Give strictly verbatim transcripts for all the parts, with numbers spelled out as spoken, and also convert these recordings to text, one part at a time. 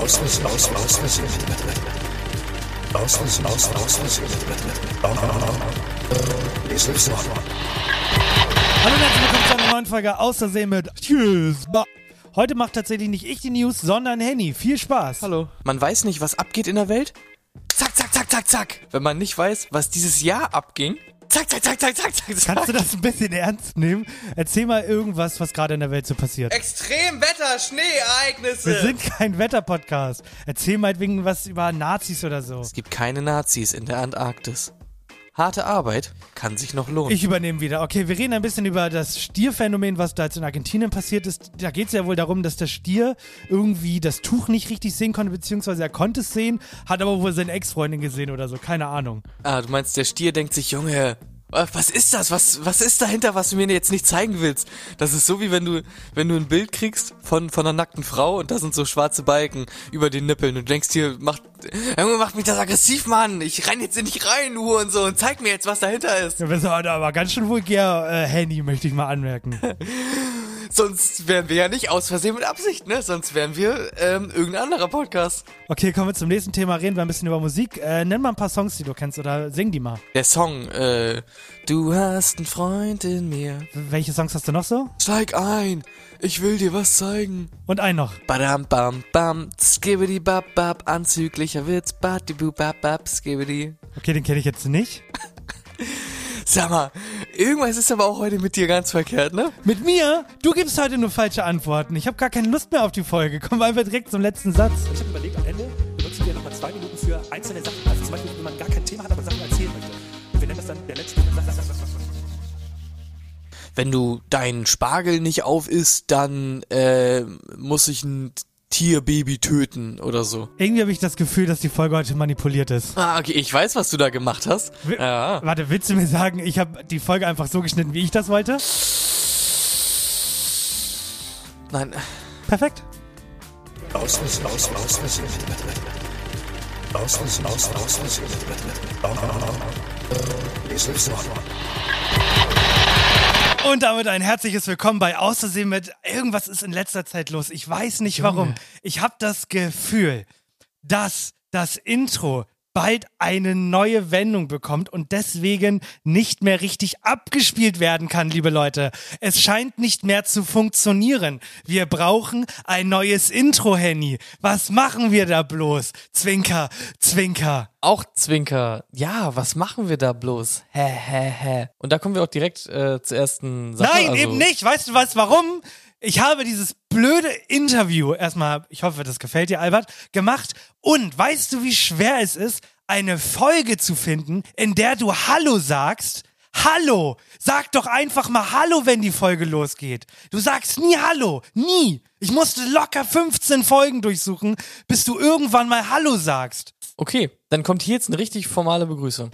Aus, aus, aus, aus, aus, aus, aus, aus, Hallo und herzlich willkommen zu einer neuen Folge Außersehen mit Tschüss. Heute macht tatsächlich nicht ich die News, sondern Henny. Viel Spaß. Hallo. Man weiß nicht, was abgeht in der Welt? Zack, zack, zack, zack, zack. Wenn man nicht weiß, was dieses Jahr abging, zack, zack, zack, zack, zack, zack. Kannst du das ein bisschen ernst nehmen? Erzähl mal irgendwas, was gerade in der Welt so passiert. Extremwetter, Schneeereignisse. Wir sind kein Wetter-Podcast. Erzähl mal wegen was über Nazis oder so. Es gibt keine Nazis in der Antarktis. Harte Arbeit kann sich noch lohnen. Ich übernehme wieder. Okay, wir reden ein bisschen über das Stierphänomen, was da jetzt in Argentinien passiert ist. Da geht es ja wohl darum, dass der Stier irgendwie das Tuch nicht richtig sehen konnte, beziehungsweise er konnte es sehen, hat aber wohl seine Ex-Freundin gesehen oder so. Keine Ahnung. Ah, du meinst, der Stier denkt sich, Junge, was ist das? Was, was ist dahinter, was du mir jetzt nicht zeigen willst? Das ist so, wie wenn du, wenn du ein Bild kriegst von, von einer nackten Frau und da sind so schwarze Balken über den Nippeln und du denkst dir, macht, Junge, macht mich das aggressiv, Mann. Ich renn jetzt nicht rein, nur und so und zeig mir jetzt, was dahinter ist. Ja, das war aber ganz schön vulgär, äh, Handy, möchte ich mal anmerken. Sonst wären wir ja nicht aus Versehen mit Absicht, ne? Sonst wären wir, ähm, irgendein anderer Podcast. Okay, kommen wir zum nächsten Thema, reden wir ein bisschen über Musik. Äh, nenn mal ein paar Songs, die du kennst oder sing die mal. Der Song, äh, du hast einen Freund in mir. Welche Songs hast du noch so? Steig ein, ich will dir was zeigen. Und einen noch. Badam bam bam, skibidi bab bab, anzüglicher Witz, badibu bab bab, skibidi. Okay, den kenne ich jetzt nicht. Sag mal, irgendwas ist aber auch heute mit dir ganz verkehrt, ne? Mit mir? Du gibst heute nur falsche Antworten. Ich habe gar keine Lust mehr auf die Folge. Kommen wir einfach direkt zum letzten Satz. Ich habe überlegt, am Ende benutzen wir nochmal zwei Minuten für einzelne Sachen. Also zum Beispiel, wenn man gar kein Thema hat, aber Sachen erzählen möchte. Und wir nennen das dann der letzte. Wenn du deinen Spargel nicht auf isst, dann äh, muss ich ein Tierbaby töten oder so. Irgendwie habe ich das Gefühl, dass die Folge heute manipuliert ist. Ah, okay, ich weiß, was du da gemacht hast. W- Ja. Warte, willst du mir sagen, ich habe die Folge einfach so geschnitten, wie ich das wollte? Nein. Perfekt. aus, aus, aus, aus, aus, aus, aus, aus, aus, aus, Und damit ein herzliches Willkommen bei Außersehen mit irgendwas ist in letzter Zeit los. Ich weiß nicht warum. Ich habe das Gefühl, dass das Intro bald eine neue Wendung bekommt und deswegen nicht mehr richtig abgespielt werden kann, liebe Leute. Es scheint nicht mehr zu funktionieren. Wir brauchen ein neues Intro, Henny. Was machen wir da bloß? Zwinker, Zwinker. Auch Zwinker. Ja, was machen wir da bloß? Hä, hä, hä. Und da kommen wir auch direkt äh, zur ersten Sache. Nein, also, eben nicht. Weißt du was, warum? Ich habe dieses blöde Interview, erstmal, ich hoffe, das gefällt dir, Albert, gemacht. Und weißt du, wie schwer es ist, eine Folge zu finden, in der du Hallo sagst? Hallo! Sag doch einfach mal Hallo, wenn die Folge losgeht. Du sagst nie Hallo. Nie. Ich musste locker fünfzehn Folgen durchsuchen, bis du irgendwann mal Hallo sagst. Okay, dann kommt hier jetzt eine richtig formale Begrüßung.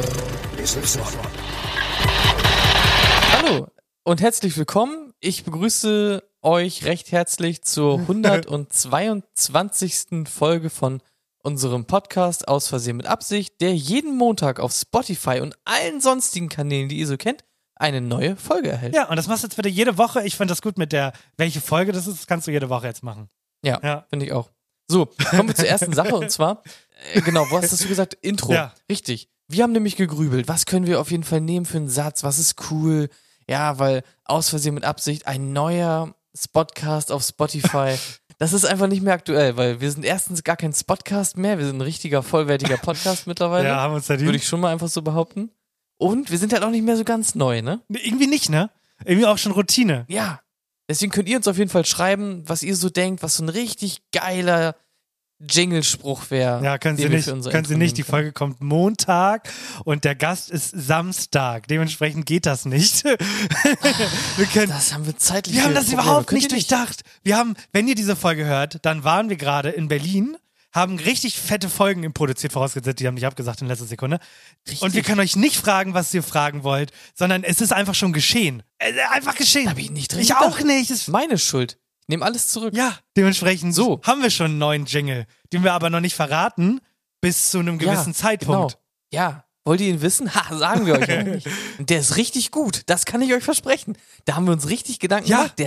Hallo und herzlich willkommen. Ich begrüße euch recht herzlich zur hundertzweiundzwanzigsten Folge von unserem Podcast Aus Versehen mit Absicht, der jeden Montag auf Spotify und allen sonstigen Kanälen, die ihr so kennt, eine neue Folge erhält. Ja, und das machst du jetzt wieder jede Woche. Ich fand das gut mit der, welche Folge das ist, das kannst du jede Woche jetzt machen. Ja, Ja. finde ich auch. So, kommen wir zur ersten Sache und zwar, äh, genau, wo hast du gesagt? Intro. Ja. Richtig. Wir haben nämlich gegrübelt, was können wir auf jeden Fall nehmen für einen Satz, was ist cool? Ja, weil Aus Versehen mit Absicht ein neuer Spotcast auf Spotify. Das ist einfach nicht mehr aktuell, weil wir sind erstens gar kein Spotcast mehr, wir sind ein richtiger, vollwertiger Podcast mittlerweile. Ja, haben uns verdient. Würde ich schon mal einfach so behaupten. Und wir sind halt auch nicht mehr so ganz neu, ne? Nee, irgendwie nicht, ne? Irgendwie auch schon Routine. Ja. Deswegen könnt ihr uns auf jeden Fall schreiben, was ihr so denkt, was so ein richtig geiler Jingle-Spruch wäre. Ja, können Sie den wir nicht. für unser Können Sie Intro nicht. Die nehmen können. Folge kommt Montag und der Gast ist Samstag. Dementsprechend geht das nicht. wir können, Das haben wir zeitlich. wir haben das Probleme. überhaupt Könnt nicht ihr durchdacht. Wir haben, wenn ihr diese Folge hört, dann waren wir gerade in Berlin, haben richtig fette Folgen produziert, vorausgesetzt, die haben nicht abgesagt in letzter Sekunde. Richtig. Und wir können euch nicht fragen, was ihr fragen wollt, sondern es ist einfach schon geschehen. Äh, einfach geschehen. Da hab ich nicht drin Ich gedacht. auch nicht. Es Meine Schuld. Ich nehme alles zurück. Ja, dementsprechend So. haben wir schon einen neuen Jingle, den wir aber noch nicht verraten, bis zu einem gewissen Ja, Zeitpunkt. Genau. Ja. Wollt ihr ihn wissen? Ha, sagen wir euch auch nicht. Und der ist richtig gut. Das kann ich euch versprechen. Da haben wir uns richtig Gedanken Ja. gemacht. Der ist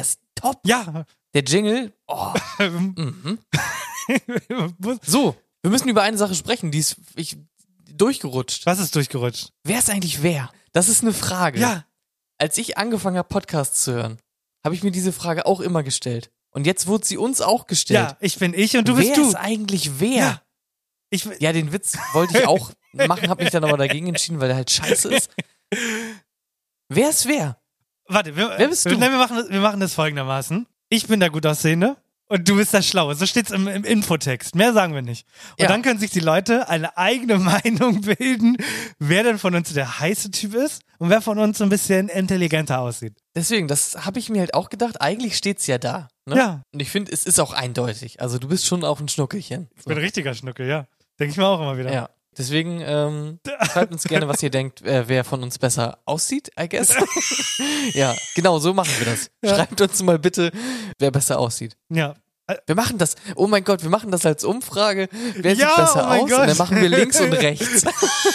top. Ja. Der Jingle, oh. mhm. So, wir müssen über eine Sache sprechen, die ist ich, durchgerutscht. Was ist durchgerutscht? Wer ist eigentlich wer? Das ist eine Frage. Ja. Als ich angefangen habe, Podcasts zu hören, habe ich mir diese Frage auch immer gestellt. Und jetzt wurde sie uns auch gestellt. Ja, ich bin ich und du bist wer du. Wer ist eigentlich wer? Ja. Ich, ja, den Witz wollte ich auch machen, habe mich dann aber dagegen entschieden, weil der halt scheiße ist. Wer ist wer? Warte, wir, wer bist du? Wir, wir, machen das, wir machen das folgendermaßen. Ich bin der gut aussehende und du bist der Schlaue. So steht's im, im Infotext. Mehr sagen wir nicht. Und ja. dann können sich die Leute eine eigene Meinung bilden, wer denn von uns der heiße Typ ist und wer von uns so ein bisschen intelligenter aussieht. Deswegen, das habe ich mir halt auch gedacht. Eigentlich steht's ja da. Ne? Ja. Und ich finde, es ist auch eindeutig. Also du bist schon auch ein Schnuckelchen. Ich bin ein richtiger Schnuckel, ja. Denke ich mir auch immer wieder. Ja. Deswegen ähm, schreibt uns gerne, was ihr denkt, äh, wer von uns besser aussieht, I guess. Ja, genau, so machen wir das. Ja. Schreibt uns mal bitte, wer besser aussieht. Ja. Wir machen das, oh mein Gott, wir machen das als Umfrage, wer ja, sieht besser oh mein aus? Gott. Und dann machen wir links und rechts.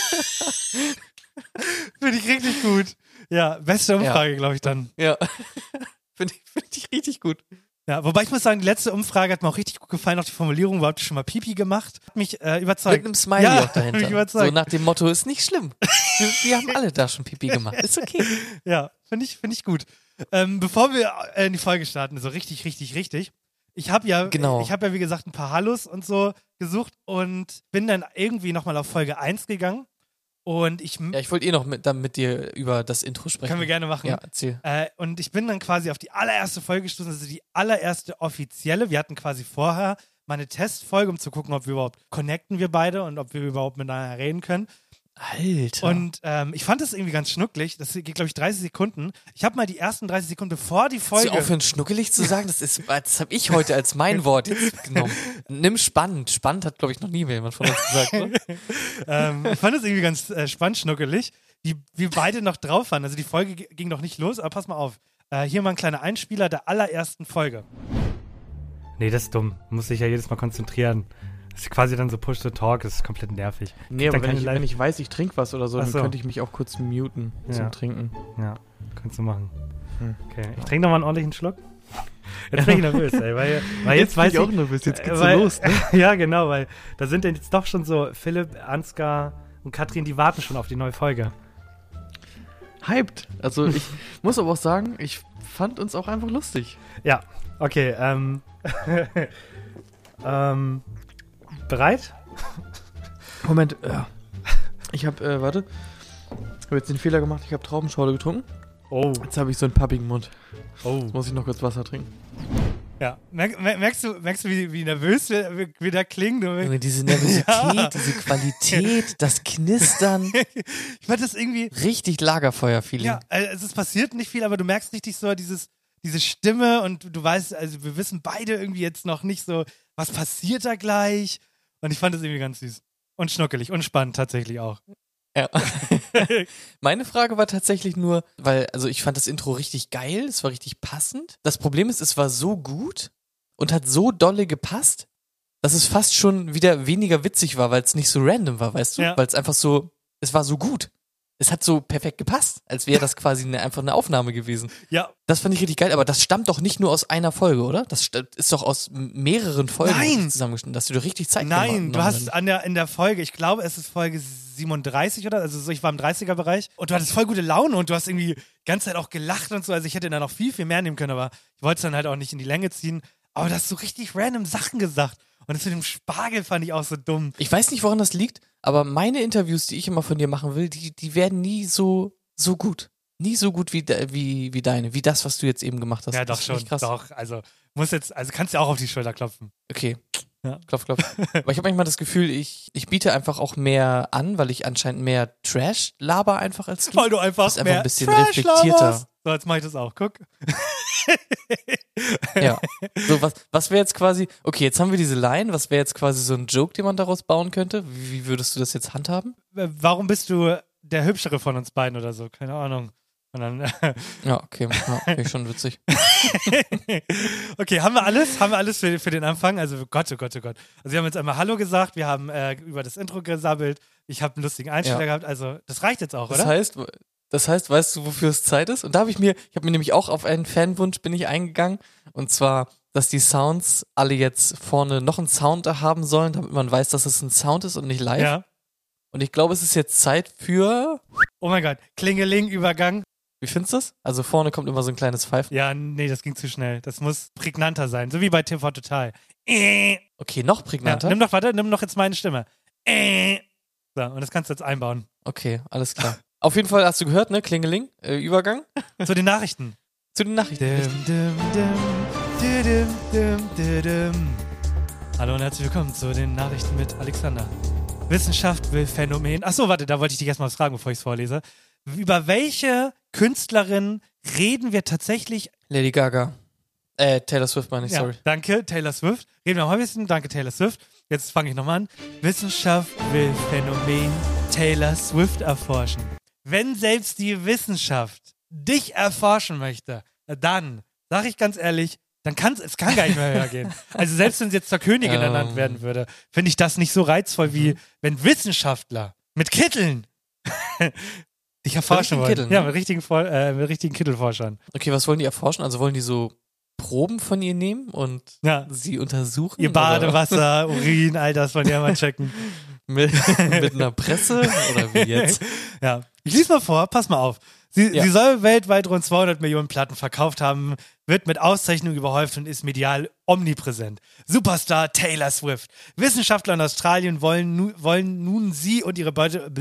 Finde ich richtig gut. Ja, beste Umfrage, ja. glaube ich dann. Ja, finde ich, find ich richtig gut. Ja, wobei ich muss sagen, die letzte Umfrage hat mir auch richtig gut gefallen, auch die Formulierung, wo habt ihr schon mal Pipi gemacht? Hat mich äh, überzeugt. Mit einem Smiley ja, auch dahinter. Mich überzeugt. So nach dem Motto, ist nicht schlimm. Wir, wir haben alle da schon Pipi gemacht, ist okay. Ja, finde ich, find ich gut. Ähm, bevor wir in die Folge starten, so richtig, richtig, richtig. Ich habe ja, genau. ich habe ja wie gesagt ein paar Hallos und so gesucht und bin dann irgendwie nochmal auf Folge eins gegangen. Und ich, ja, ich wollte eh noch mit, dann mit dir über das Intro sprechen. Können wir gerne machen. Ja, erzähl. Äh, und ich bin dann quasi auf die allererste Folge gestoßen, also die allererste offizielle. Wir hatten quasi vorher mal eine Testfolge, um zu gucken, ob wir überhaupt connecten, wir beide, und ob wir überhaupt miteinander reden können. Alter. Und ähm, ich fand das irgendwie ganz schnucklig. Das geht, glaube ich, dreißig Sekunden. Ich habe mal die ersten dreißig Sekunden, bevor die Folge... Kannst du aufhören, schnuckelig zu sagen? Das ist, das habe ich heute als mein Wort jetzt genommen. Nimm spannend. Spannend hat, glaube ich, noch nie jemand von uns gesagt, oder? ähm, ich fand das irgendwie ganz äh, spannend, schnuckelig, wie wir beide noch drauf waren. Also die Folge g- ging noch nicht los, aber pass mal auf. Äh, hier mal ein kleiner Einspieler der allerersten Folge. Nee, das ist dumm. Muss sich ja jedes Mal konzentrieren. Das ist quasi dann so Push-to-Talk, das ist komplett nervig. Nee, aber wenn ich, wenn ich weiß, ich trinke was oder so, Ach dann so. könnte ich mich auch kurz muten Ja. zum Trinken. Ja, kannst du machen. Hm. Okay, ich trinke nochmal einen ordentlichen Schluck. Jetzt bin ich nervös, ey, weil, weil jetzt, Jetzt weiß bin ich ich... auch nervös, jetzt geht's weil, so los, ne? Ja, genau, weil da sind denn jetzt doch schon so Philipp, Ansgar und Katrin, die warten schon auf die neue Folge. Hyped. Also ich muss aber auch sagen, ich fand uns auch einfach lustig. Ja, okay, ähm... ähm... Bereit? Moment, ja. Ich habe, äh, warte. Ich habe jetzt den Fehler gemacht, ich habe Traubenschorle getrunken. Oh. Jetzt habe ich so einen pappigen Mund. Oh. Jetzt muss ich noch kurz Wasser trinken. Ja, Merk, merkst du, merkst du wie, wie nervös wir, wir, wir da klingen? Junge, diese Nervosität, Ja. diese Qualität, das Knistern. Ich fand das irgendwie... Richtig Lagerfeuer-Feeling. Ja, also es passiert nicht viel, aber du merkst richtig so dieses, diese Stimme und du weißt, also wir wissen beide irgendwie jetzt noch nicht so, was passiert da gleich. Und ich fand das irgendwie ganz süß. Und schnuckelig und spannend tatsächlich auch. Ja. Meine Frage war tatsächlich nur, weil, also ich fand das Intro richtig geil, es war richtig passend. Das Problem ist, es war so gut und hat so dolle gepasst, dass es fast schon wieder weniger witzig war, weil es nicht so random war, weißt du? Ja. Weil es einfach so, es war so gut. Es hat so perfekt gepasst, als wäre das quasi eine, einfach eine Aufnahme gewesen. Ja. Das fand ich richtig geil, aber das stammt doch nicht nur aus einer Folge, oder? Das st- ist doch aus m- mehreren Folgen Nein. zusammengeschnitten, dass du dir richtig Zeit Nein, genommen du hast an der, in der Folge, ich glaube, es ist Folge siebenunddreißig oder, also so, ich war im dreißiger-Bereich und du hattest voll gute Laune und du hast irgendwie die ganze Zeit auch gelacht und so, also ich hätte da noch viel, viel mehr nehmen können, aber ich wollte es dann halt auch nicht in die Länge ziehen, aber du hast so richtig random Sachen gesagt und das mit dem Spargel fand ich auch so dumm. Ich weiß nicht, woran das liegt, aber meine Interviews, die ich immer von dir machen will, die, die werden nie so, so gut. Nie so gut wie, de, wie, wie deine, wie das, was du jetzt eben gemacht hast. Ja, doch Das ist schon, echt krass. doch, also muss jetzt, also kannst du auch auf die Schulter klopfen. Okay. Ja. Klopf, klopf. Aber ich habe manchmal das Gefühl, ich, ich biete einfach auch mehr an, weil ich anscheinend mehr Trash laber einfach als du. Weil du einfach, bist einfach mehr ein bisschen Trash reflektierter. laberst. So, jetzt mach ich das auch, guck. Ja. So, was, was wäre jetzt quasi, okay, jetzt haben wir diese Line, was wäre jetzt quasi so ein Joke, den man daraus bauen könnte? Wie, wie würdest du das jetzt handhaben? Warum bist du der Hübschere von uns beiden oder so? Keine Ahnung. Und dann, Ja, okay, ja, okay, schon witzig. okay, haben wir alles? Haben wir alles für, für den Anfang? Also Gott, oh Gott, oh Gott. Also wir haben jetzt einmal Hallo gesagt, wir haben äh, über das Intro gesabbelt, ich habe einen lustigen Einspieler Ja. gehabt, also das reicht jetzt auch, Das oder? heißt, Das heißt, weißt du, wofür es Zeit ist? Und da habe ich mir, ich habe mir nämlich auch auf einen Fanwunsch bin ich eingegangen. Und zwar, dass die Sounds alle jetzt vorne noch einen Sound haben sollen, damit man weiß, dass es ein Sound ist und nicht live. Ja. Und ich glaube, es ist jetzt Zeit für... Oh mein Gott, Klingeling-Übergang. Wie findest du das? Also vorne kommt immer so ein kleines Pfeifen. Ja, nee, das ging zu schnell. Das muss prägnanter sein, so wie bei T V Total. Äh. Okay, noch Ja, prägnanter? nimm doch, warte, nimm doch jetzt meine Stimme. Äh. So, und das kannst du jetzt einbauen. Okay, alles klar. Auf jeden Fall hast du gehört, ne? Klingeling, äh, Übergang Zu den Nachrichten. zu den Nachrichten. Dim, dim, dim, didim, dim, didim. Hallo und herzlich willkommen zu den Nachrichten mit Alexander. Wissenschaft will Phänomen. Achso, warte, da wollte ich dich erstmal was fragen, bevor ich es vorlese. Über welche Künstlerin reden wir tatsächlich? Lady Gaga. Äh, Taylor Swift meine ich, Ja, sorry. danke, Taylor Swift. Reden wir am häufigsten. Danke, Taylor Swift. Jetzt fange ich nochmal an. Wissenschaft will Phänomen Taylor Swift erforschen. Wenn selbst die Wissenschaft dich erforschen möchte, dann, sag ich ganz ehrlich, dann kann es kann gar nicht mehr höher gehen. Also selbst wenn sie jetzt zur Königin Ähm. ernannt werden würde, finde ich das nicht so reizvoll, wie wenn Wissenschaftler mit Kitteln dich erforschen richtigen wollen. Kitteln, Ja, ne? mit richtigen, Vor- äh, mit richtigen Kittelforschern. Okay, was wollen die erforschen? Also wollen die so Proben von ihr nehmen und Ja. sie untersuchen? Ihr Badewasser, Urin, all das wollen die ja mal checken. Mit, mit einer Presse? Oder wie jetzt? Ja. Ich lese mal vor, pass mal auf. Sie, Ja. sie soll weltweit rund zweihundert Millionen Platten verkauft haben, wird mit Auszeichnungen überhäuft und ist medial omnipräsent. Superstar Taylor Swift. Wissenschaftler in Australien wollen, nu, wollen nun sie und ihre Beute...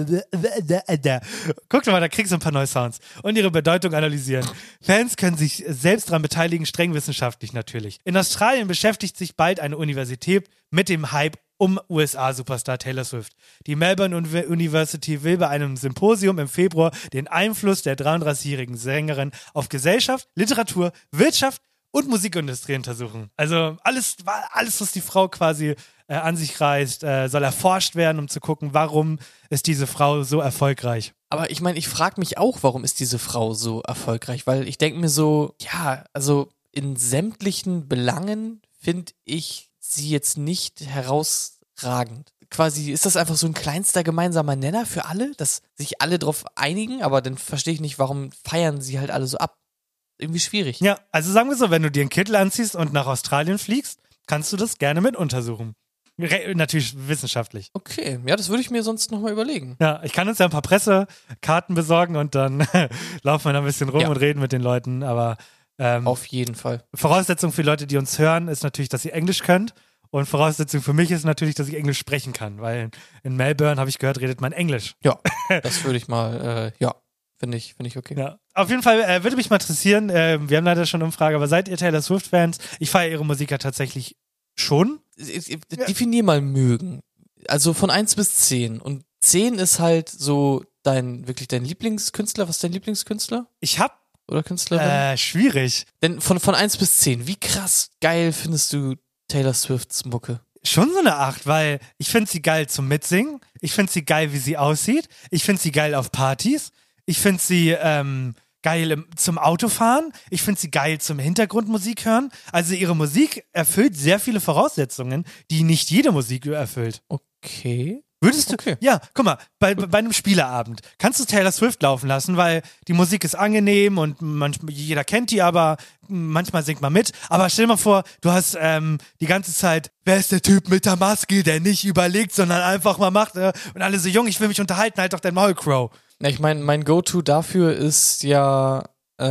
Guck doch mal, da kriegst du ein paar neue Sounds. Und ihre Bedeutung analysieren. Fans können sich selbst daran beteiligen, streng wissenschaftlich natürlich. In Australien beschäftigt sich bald eine Universität mit dem Hype um U S A-Superstar Taylor Swift. Die Melbourne Uni- University will bei einem Symposium im Februar den Einfluss der dreiunddreißigjährigen Sängerin auf Gesellschaft, Literatur, Wirtschaft und Musikindustrie untersuchen. Also alles, alles was die Frau quasi äh, an sich reißt, äh, soll erforscht werden, um zu gucken, warum ist diese Frau so erfolgreich. Aber ich meine, ich frage mich auch, warum ist diese Frau so erfolgreich? Weil ich denke mir so, ja, also in sämtlichen Belangen finde ich sie jetzt nicht herausragend. Quasi ist das einfach so ein kleinster gemeinsamer Nenner für alle, dass sich alle drauf einigen, aber dann verstehe ich nicht, warum feiern sie halt alle so ab. Irgendwie schwierig. Ja, also sagen wir so, wenn du dir einen Kittel anziehst und nach Australien fliegst, kannst du das gerne mit untersuchen. Re- natürlich wissenschaftlich. Okay, ja, das würde ich mir sonst nochmal überlegen. Ja, ich kann uns ja ein paar Pressekarten besorgen und dann laufen wir da ein bisschen rum Ja. und reden mit den Leuten, aber ähm, Auf jeden Fall. Voraussetzung für die Leute, die uns hören, ist natürlich, dass ihr Englisch könnt. Und Voraussetzung für mich ist natürlich, dass ich Englisch sprechen kann, weil in Melbourne, habe ich gehört, redet man Englisch. Ja, das würde ich mal, äh, ja, finde ich, finde ich okay. Ja. Auf jeden Fall äh, würde mich mal interessieren, äh, wir haben leider schon eine Umfrage, aber seid ihr Taylor Swift-Fans? Ich feiere ihre Musik ja tatsächlich schon. Definier mal mögen. Also von eins bis zehn. Und zehn ist halt so dein, wirklich dein Lieblingskünstler. Was ist dein Lieblingskünstler? Ich hab, Oder Künstlerin? äh, schwierig. Denn von, von eins bis zehn, wie krass geil findest du Taylor Swifts Mucke? Schon so eine acht, weil ich finde sie geil zum Mitsingen. Ich finde sie geil, wie sie aussieht. Ich finde sie geil auf Partys. Ich finde sie ähm, geil im, zum Autofahren. Ich finde sie geil zum Hintergrundmusik hören. Also ihre Musik erfüllt sehr viele Voraussetzungen, die nicht jede Musik erfüllt. Okay. Würdest du? Okay. Ja, guck mal, bei, bei einem Spieleabend kannst du Taylor Swift laufen lassen, weil die Musik ist angenehm und manchmal, jeder kennt die, aber manchmal singt man mit. Aber stell dir mal vor, du hast ähm, die ganze Zeit, wer ist der Typ mit der Maske, der nicht überlegt, sondern einfach mal macht. Äh, und alle so, Jung, ich will mich unterhalten, halt doch dein Maul, Crow. Na, ich meine, mein Go-To dafür ist ja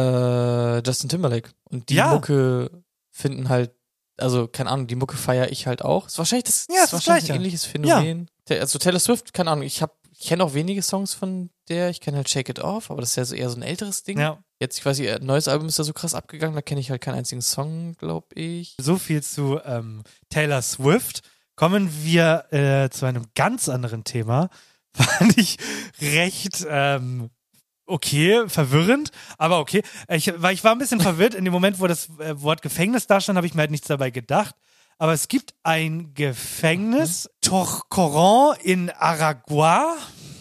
äh, Justin Timberlake. Und die Ja. Mucke finden halt, also keine Ahnung, die Mucke feiere ich halt auch. Ist wahrscheinlich das, Ja, ist ist das wahrscheinlich Gleiche. ein ähnliches Phänomen. Ta- Also Taylor Swift, keine Ahnung, ich habe ich kenne auch wenige Songs von der. Ich kenne halt Shake It Off, aber das ist ja so eher so ein älteres Ding. Ja. Jetzt, ich weiß nicht, ein neues Album ist da so krass abgegangen, da kenne ich halt keinen einzigen Song, glaube ich. So viel zu ähm, Taylor Swift. Kommen wir äh, zu einem ganz anderen Thema. Fand ich recht ähm, okay, verwirrend, aber okay. Ich, weil ich war ein bisschen verwirrt. In dem Moment, wo das äh, Wort Gefängnis da stand, habe ich mir halt nichts dabei gedacht. Aber es gibt ein Gefängnis, Torcoran in Aragua,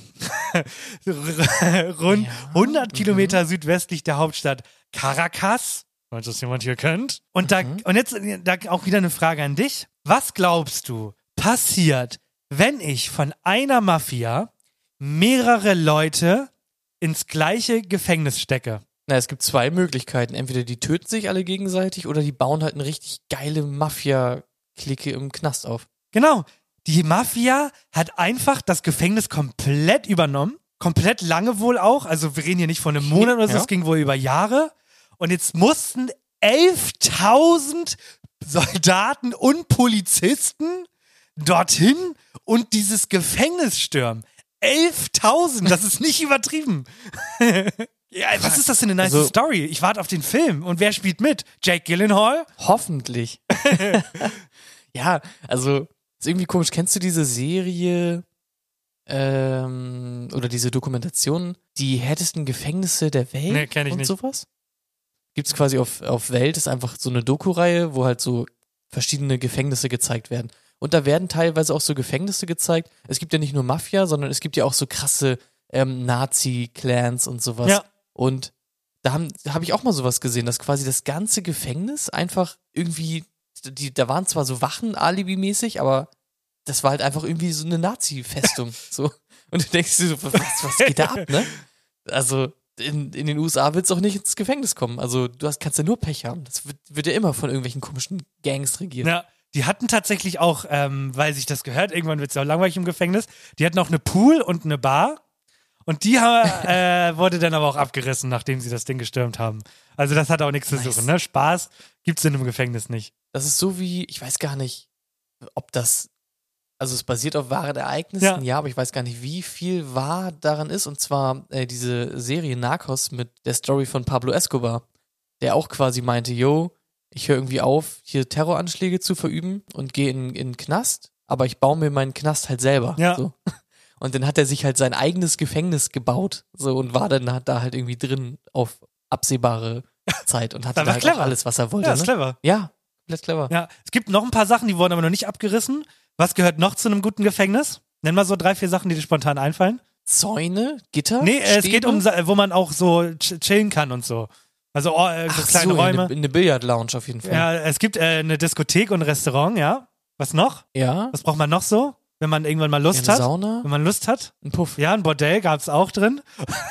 rund hundert Kilometer südwestlich der Hauptstadt Caracas. Falls das jemand hier kennt. Und, da, und jetzt da auch wieder eine Frage an dich. Was glaubst du, passiert, wenn ich von einer Mafia mehrere Leute ins gleiche Gefängnis stecke. Na, es gibt zwei Möglichkeiten. Entweder die töten sich alle gegenseitig oder die bauen halt eine richtig geile Mafia-Clique im Knast auf. Genau. Die Mafia hat einfach das Gefängnis komplett übernommen. Komplett lange wohl auch. Also wir reden hier nicht von einem Monat oder so, Ja. es ging wohl über Jahre. Und jetzt mussten elftausend Soldaten und Polizisten dorthin und dieses Gefängnis stürmen. elftausend, das ist nicht übertrieben. Ja, was ist das für eine nice Also- Story? Ich warte auf den Film. Und wer spielt mit? Jake Gyllenhaal? Hoffentlich. Ja, also ist irgendwie komisch. Kennst du diese Serie ähm, oder diese Dokumentation, die härtesten Gefängnisse der Welt Nee, kenn ich und nicht. sowas? Gibt's quasi auf, auf Welt, ist einfach so eine Doku-Reihe, wo halt so verschiedene Gefängnisse gezeigt werden. Und da werden teilweise auch so Gefängnisse gezeigt. Es gibt ja nicht nur Mafia, sondern es gibt ja auch so krasse ähm, Nazi-Clans und sowas. Ja. Und da habe da hab ich auch mal sowas gesehen, dass quasi das ganze Gefängnis einfach irgendwie, die, da waren zwar so Wachen alibimäßig, aber das war halt einfach irgendwie so eine Nazi-Festung. So. Und du denkst dir so, was, was geht da ab, ne? Also in, in den U S A willst du auch nicht ins Gefängnis kommen. Also du hast, kannst ja nur Pech haben. Das wird, wird ja immer von irgendwelchen komischen Gangs regiert. Ja, die hatten tatsächlich auch, ähm, weil sich das gehört, irgendwann wird es ja auch langweilig im Gefängnis, die hatten auch eine Pool und eine Bar. Und die äh, wurde dann aber auch abgerissen, nachdem sie das Ding gestürmt haben. Also das hat auch nichts Nice. zu suchen, ne? Spaß gibt's in einem Gefängnis nicht. Das ist so wie, ich weiß gar nicht, ob das, also es basiert auf wahren Ereignissen, Ja. ja, aber ich weiß gar nicht, wie viel wahr daran ist. Und zwar äh, diese Serie Narcos mit der Story von Pablo Escobar, der auch quasi meinte, yo, ich höre irgendwie auf, hier Terroranschläge zu verüben und gehe in, in den Knast, aber ich baue mir meinen Knast halt selber. Ja. So. Und dann hat er sich halt sein eigenes Gefängnis gebaut so und war dann halt da halt irgendwie drin auf absehbare Zeit und hatte Das da war halt clever. auch alles, was er wollte. Ja, ist ne? clever. Ja, komplett clever. Ja, es gibt noch ein paar Sachen, die wurden aber noch nicht abgerissen. Was gehört noch zu einem guten Gefängnis? Nenn mal so drei, vier Sachen, die dir spontan einfallen. Zäune, Gitter? Nee, äh, es Stäbe? geht um, Sa- wo man auch so ch- chillen kann und so. Also oh, äh, so Ach kleine so, Räume. In eine, in eine Billardlounge auf jeden Fall. Ja, es gibt äh, eine Diskothek und ein Restaurant, ja. Was noch? Ja. Was braucht man noch so, wenn man irgendwann mal Lust eine hat? Sauna, Wenn man Lust hat? ein Puff. Ja, ein Bordell gab's auch drin.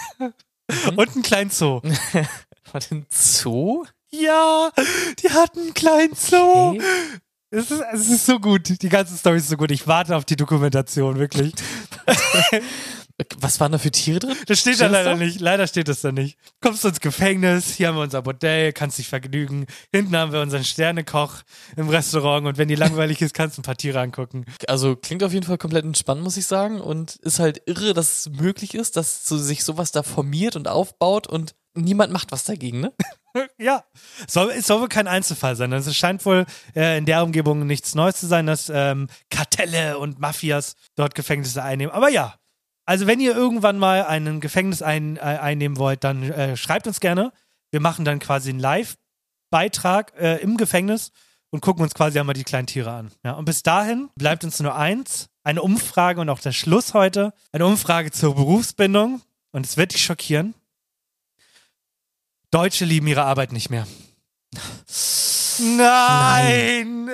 Und einen kleinen Zoo. War denn Zoo? Ja, die hatten einen kleinen Zoo. Okay. Es ist, es ist so gut. Die ganze Story ist so gut. Ich warte auf die Dokumentation, wirklich. Was waren da für Tiere drin? Das steht da Steht das leider da? nicht. Leider steht das da nicht. Kommst du ins Gefängnis, hier haben wir unser Bordell, kannst dich vergnügen. Hinten haben wir unseren Sternekoch im Restaurant und wenn dir langweilig ist, kannst du ein paar Tiere angucken. Also klingt auf jeden Fall komplett entspannt, muss ich sagen. Und ist halt irre, dass es möglich ist, dass so sich sowas da formiert und aufbaut und niemand macht was dagegen, ne? Ja, soll, es soll wohl kein Einzelfall sein. Also es scheint wohl äh, in der Umgebung nichts Neues zu sein, dass ähm, Kartelle und Mafias dort Gefängnisse einnehmen. Aber ja, also wenn ihr irgendwann mal ein Gefängnis ein, äh, einnehmen wollt, dann äh, schreibt uns gerne. Wir machen dann quasi einen Live-Beitrag äh, im Gefängnis und gucken uns quasi einmal die kleinen Tiere an. Ja, und bis dahin bleibt uns nur eins, eine Umfrage und auch der Schluss heute, eine Umfrage zur Berufsbindung. Und es wird dich schockieren. Deutsche lieben ihre Arbeit nicht mehr. Nein!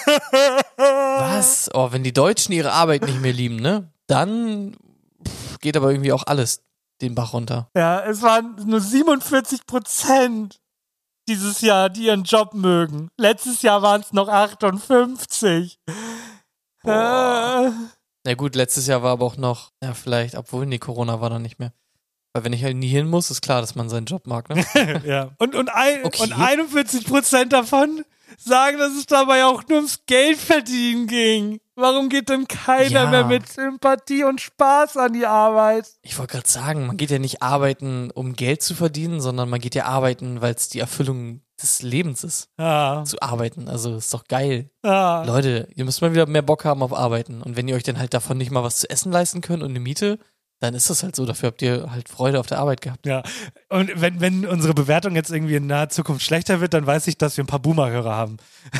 Was? Oh, wenn die Deutschen ihre Arbeit nicht mehr lieben, ne? Dann pff, geht aber irgendwie auch alles den Bach runter. Ja, es waren nur siebenundvierzig Prozent dieses Jahr, die ihren Job mögen. Letztes Jahr waren es noch achtundfünfzig. Äh, Na gut, letztes Jahr war aber auch noch, ja vielleicht, obwohl, nee, Corona war dann nicht mehr. Weil wenn ich halt nie hin muss, ist klar, dass man seinen Job mag, ne? ja. Und, und, ein, Okay. und einundvierzig Prozent davon sagen, dass es dabei auch nur ums Geldverdienen ging. Warum geht denn keiner Ja. mehr mit Sympathie und Spaß an die Arbeit? Ich wollte gerade sagen, man geht ja nicht arbeiten, um Geld zu verdienen, sondern man geht ja arbeiten, weil es die Erfüllung des Lebens ist, Ja, zu arbeiten. Also ist doch geil. ja. Leute, ihr müsst mal wieder mehr Bock haben auf Arbeiten. Und wenn ihr euch dann halt davon nicht mal was zu essen leisten könnt und eine Miete, dann ist das halt so. Dafür habt ihr halt Freude auf der Arbeit gehabt. Ja, und wenn, wenn unsere Bewertung jetzt irgendwie in naher Zukunft schlechter wird, dann weiß ich, dass wir ein paar Boomer-Hörer haben.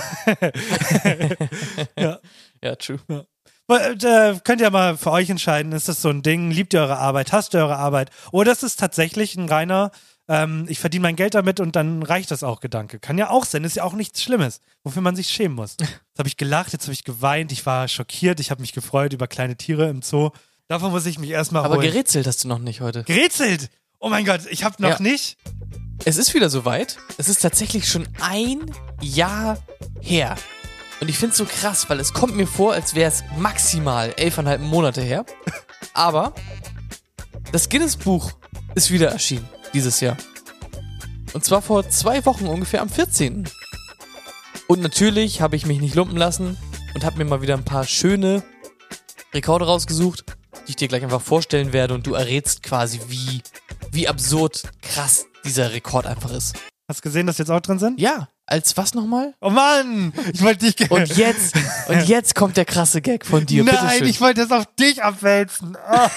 ja. Ja, true. Äh, könnt ihr mal für euch entscheiden, ist das so ein Ding, liebt ihr eure Arbeit, hasst ihr eure Arbeit? Oder ist es tatsächlich ein reiner, ähm, ich verdiene mein Geld damit und dann reicht das auch Gedanke? Kann ja auch sein, ist ja auch nichts Schlimmes, wofür man sich schämen muss. Jetzt habe ich gelacht, jetzt habe ich geweint, ich war schockiert, ich habe mich gefreut über kleine Tiere im Zoo. Davon muss ich mich erstmal Aber holen. gerätselt hast du noch nicht heute. Gerätselt! Oh mein Gott, ich habe noch Ja. nicht. Es ist wieder soweit. Es ist tatsächlich schon ein Jahr her. Und ich finde es so krass, weil es kommt mir vor, als wäre es maximal elfeinhalb Monate her. Aber das Guinness-Buch ist wieder erschienen dieses Jahr. Und zwar vor zwei Wochen ungefähr am vierzehnten Und natürlich habe ich mich nicht lumpen lassen und habe mir mal wieder ein paar schöne Rekorde rausgesucht, die ich dir gleich einfach vorstellen werde und du errätst quasi, wie, wie absurd krass dieser Rekord einfach ist. Hast du gesehen, dass jetzt auch drin sind? Ja, als was nochmal? Oh Mann, ich wollte dich... ge- Und jetzt, und jetzt kommt der krasse Gag von dir. Nein, Bitteschön. ich wollte das auf dich abwälzen.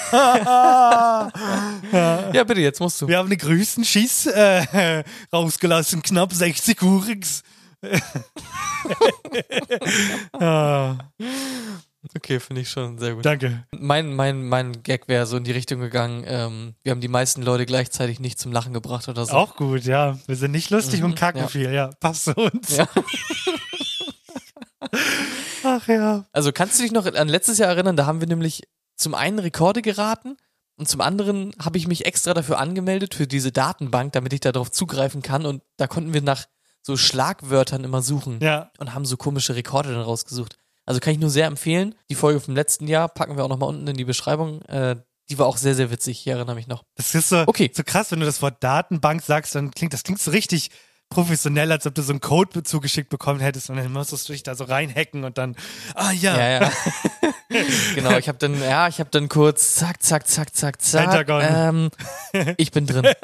Ja, bitte, jetzt musst du. Wir haben den größten Schieß äh, rausgelassen, knapp sechzig Urigs. ah, Okay, finde ich schon sehr gut. danke. Mein, mein, mein Gag wäre so in die Richtung gegangen, ähm, wir haben die meisten Leute gleichzeitig nicht zum Lachen gebracht oder so. Auch gut, ja. Wir sind nicht lustig Mhm, und kacken ja. viel, ja. Passt zu uns. Ja. Ach ja. Also kannst du dich noch an letztes Jahr erinnern, da haben wir nämlich zum einen Rekorde geraten und zum anderen habe ich mich extra dafür angemeldet, für diese Datenbank, damit ich darauf zugreifen kann und da konnten wir nach so Schlagwörtern immer suchen Ja. und haben so komische Rekorde dann rausgesucht. Also kann ich nur sehr empfehlen. Die Folge vom letzten Jahr packen wir auch nochmal unten in die Beschreibung. Äh, die war auch sehr, sehr witzig. Ich erinnere mich noch. Das ist so, Okay. so krass, wenn du das Wort Datenbank sagst, dann klingt das klingt so richtig professionell, als ob du so einen Code zugeschickt bekommen hättest und dann musstest du dich da so reinhacken und dann, ah ja, Ja, ja. Genau, ich habe dann, ja, ich habe dann kurz zack, zack, zack, zack, zack. Pentagon. Ähm, ich bin drin.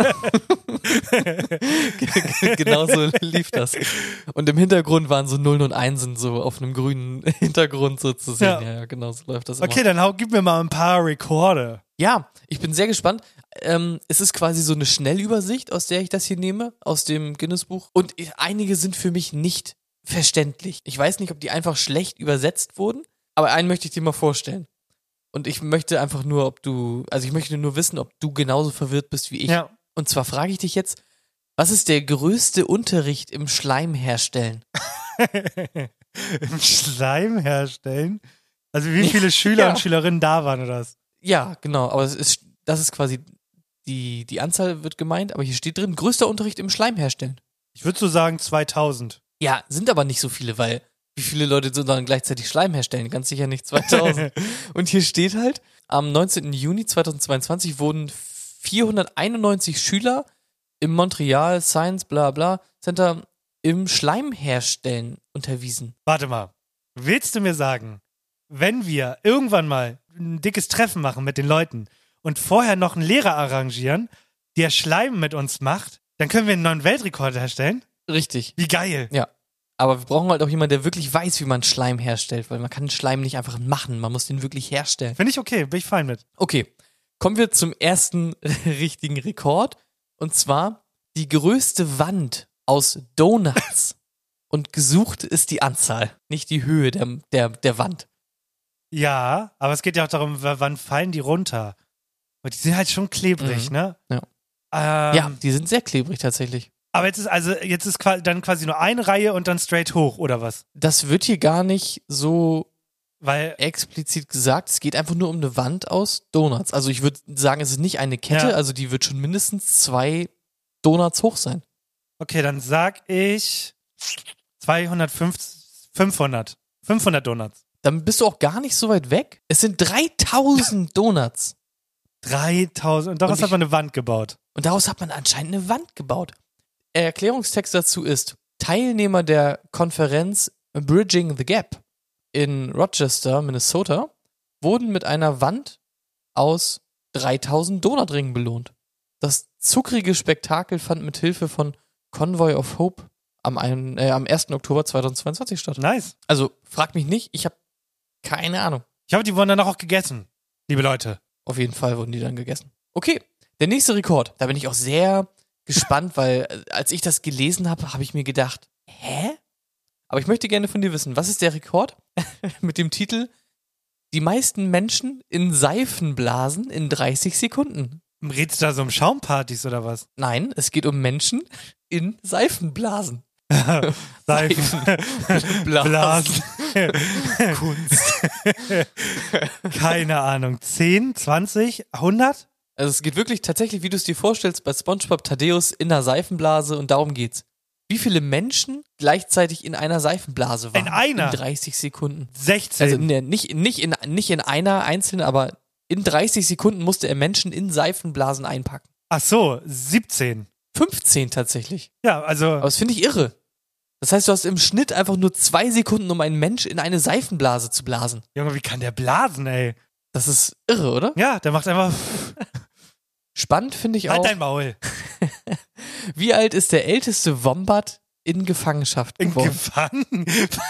Genau so lief das. Und im Hintergrund waren so Nullen und Einsen so auf einem grünen Hintergrund so zu sehen. Ja. Ja, ja, genau so läuft das immer. Okay, dann hau, gib mir mal ein paar Rekorde. Ja, ich bin sehr gespannt. Ähm, es ist quasi so eine Schnellübersicht, aus der ich das hier nehme, aus dem Guinness-Buch. Und ich- einige sind für mich nicht verständlich. Ich weiß nicht, ob die einfach schlecht übersetzt wurden, aber einen möchte ich dir mal vorstellen. Und ich möchte einfach nur, ob du, also ich möchte nur wissen, ob du genauso verwirrt bist wie ich. Ja. Und zwar frage ich dich jetzt, was ist der größte Unterricht im Schleim herstellen? Im Schleim herstellen. Also wie viele Schüler Ja. und Schülerinnen da waren oder was? Ja, genau, aber es ist, das ist quasi, die, die Anzahl wird gemeint, aber hier steht drin, größter Unterricht im Schleim herstellen. Ich würde so sagen zweitausend. Ja, sind aber nicht so viele, weil wie viele Leute so dann gleichzeitig Schleim herstellen? Ganz sicher nicht zweitausend. Und hier steht halt, am neunzehnten Juni zweitausendzweiundzwanzig wurden vierhunderteinundneunzig Schüler im Montreal Science bla bla Center im Schleimherstellen unterwiesen. Warte mal. Willst du mir sagen, wenn wir irgendwann mal ein dickes Treffen machen mit den Leuten und vorher noch einen Lehrer arrangieren, der Schleim mit uns macht, dann können wir einen neuen Weltrekord herstellen? Richtig. Wie geil. Ja. Aber wir brauchen halt auch jemanden, der wirklich weiß, wie man Schleim herstellt, weil man kann Schleim nicht einfach machen, man muss den wirklich herstellen. Finde ich okay, bin ich fein mit. Okay, kommen wir zum ersten richtigen Rekord. Und zwar die größte Wand aus Donuts. Und gesucht ist die Anzahl, nicht die Höhe der, der, der Wand. Ja, aber es geht ja auch darum, w- wann fallen die runter? Und die sind halt schon klebrig, Mhm. ne? Ja. Ähm, Ja, die sind sehr klebrig tatsächlich. Aber jetzt ist also jetzt ist qua- dann quasi nur eine Reihe und dann straight hoch, oder was? Das wird hier gar nicht so Weil, explizit gesagt. Es geht einfach nur um eine Wand aus Donuts. Also ich würde sagen, es ist nicht eine Kette, Ja. also die wird schon mindestens zwei Donuts hoch sein. okay, dann sag ich zweihundertfünfzig, fünfhundert. fünfhundert Donuts. Dann bist du auch gar nicht so weit weg. Es sind dreitausend Donuts. dreitausend. Und daraus Und hat man eine Wand gebaut. Und daraus hat man anscheinend eine Wand gebaut. Der Erklärungstext dazu ist, Teilnehmer der Konferenz Bridging the Gap in Rochester, Minnesota, wurden mit einer Wand aus dreitausend Donutringen belohnt. Das zuckrige Spektakel fand mit Hilfe von Convoy of Hope am, ein, äh, am ersten Oktober zweitausendzweiundzwanzig statt. Nice. Also, frag mich nicht, ich habe keine Ahnung. Ich hoffe, die wurden dann auch gegessen, liebe Leute. Auf jeden Fall wurden die dann gegessen. Okay, der nächste Rekord. Da bin ich auch sehr gespannt, weil äh, als ich das gelesen habe, habe ich mir gedacht, hä? Aber ich möchte gerne von dir wissen, was ist der Rekord mit dem Titel Die meisten Menschen in Seifenblasen in dreißig Sekunden? Redest du da so um Schaumpartys oder was? Nein, es geht um Menschen in Seifenblasen. Seifen. Blasen. Kunst. Keine Ahnung. zehn, zwanzig, hundert? Also es geht wirklich tatsächlich, wie du es dir vorstellst, bei SpongeBob Thaddeus in einer Seifenblase und darum geht's. Wie viele Menschen gleichzeitig in einer Seifenblase waren? In einer? In dreißig Sekunden. sechzehn. Also ne, nicht, nicht, in, nicht in einer einzelnen, aber in dreißig Sekunden musste er Menschen in Seifenblasen einpacken. Ach so, siebzehn. fünfzehn tatsächlich. Ja, also. Aber das finde ich irre. Das heißt, du hast im Schnitt einfach nur zwei Sekunden, um einen Mensch in eine Seifenblase zu blasen. Junge, wie kann der blasen, ey? Das ist irre, oder? Ja, der macht einfach. Spannend finde ich Halt auch. dein Maul. Wie alt ist der älteste Wombat in Gefangenschaft In geworden? Gefangen.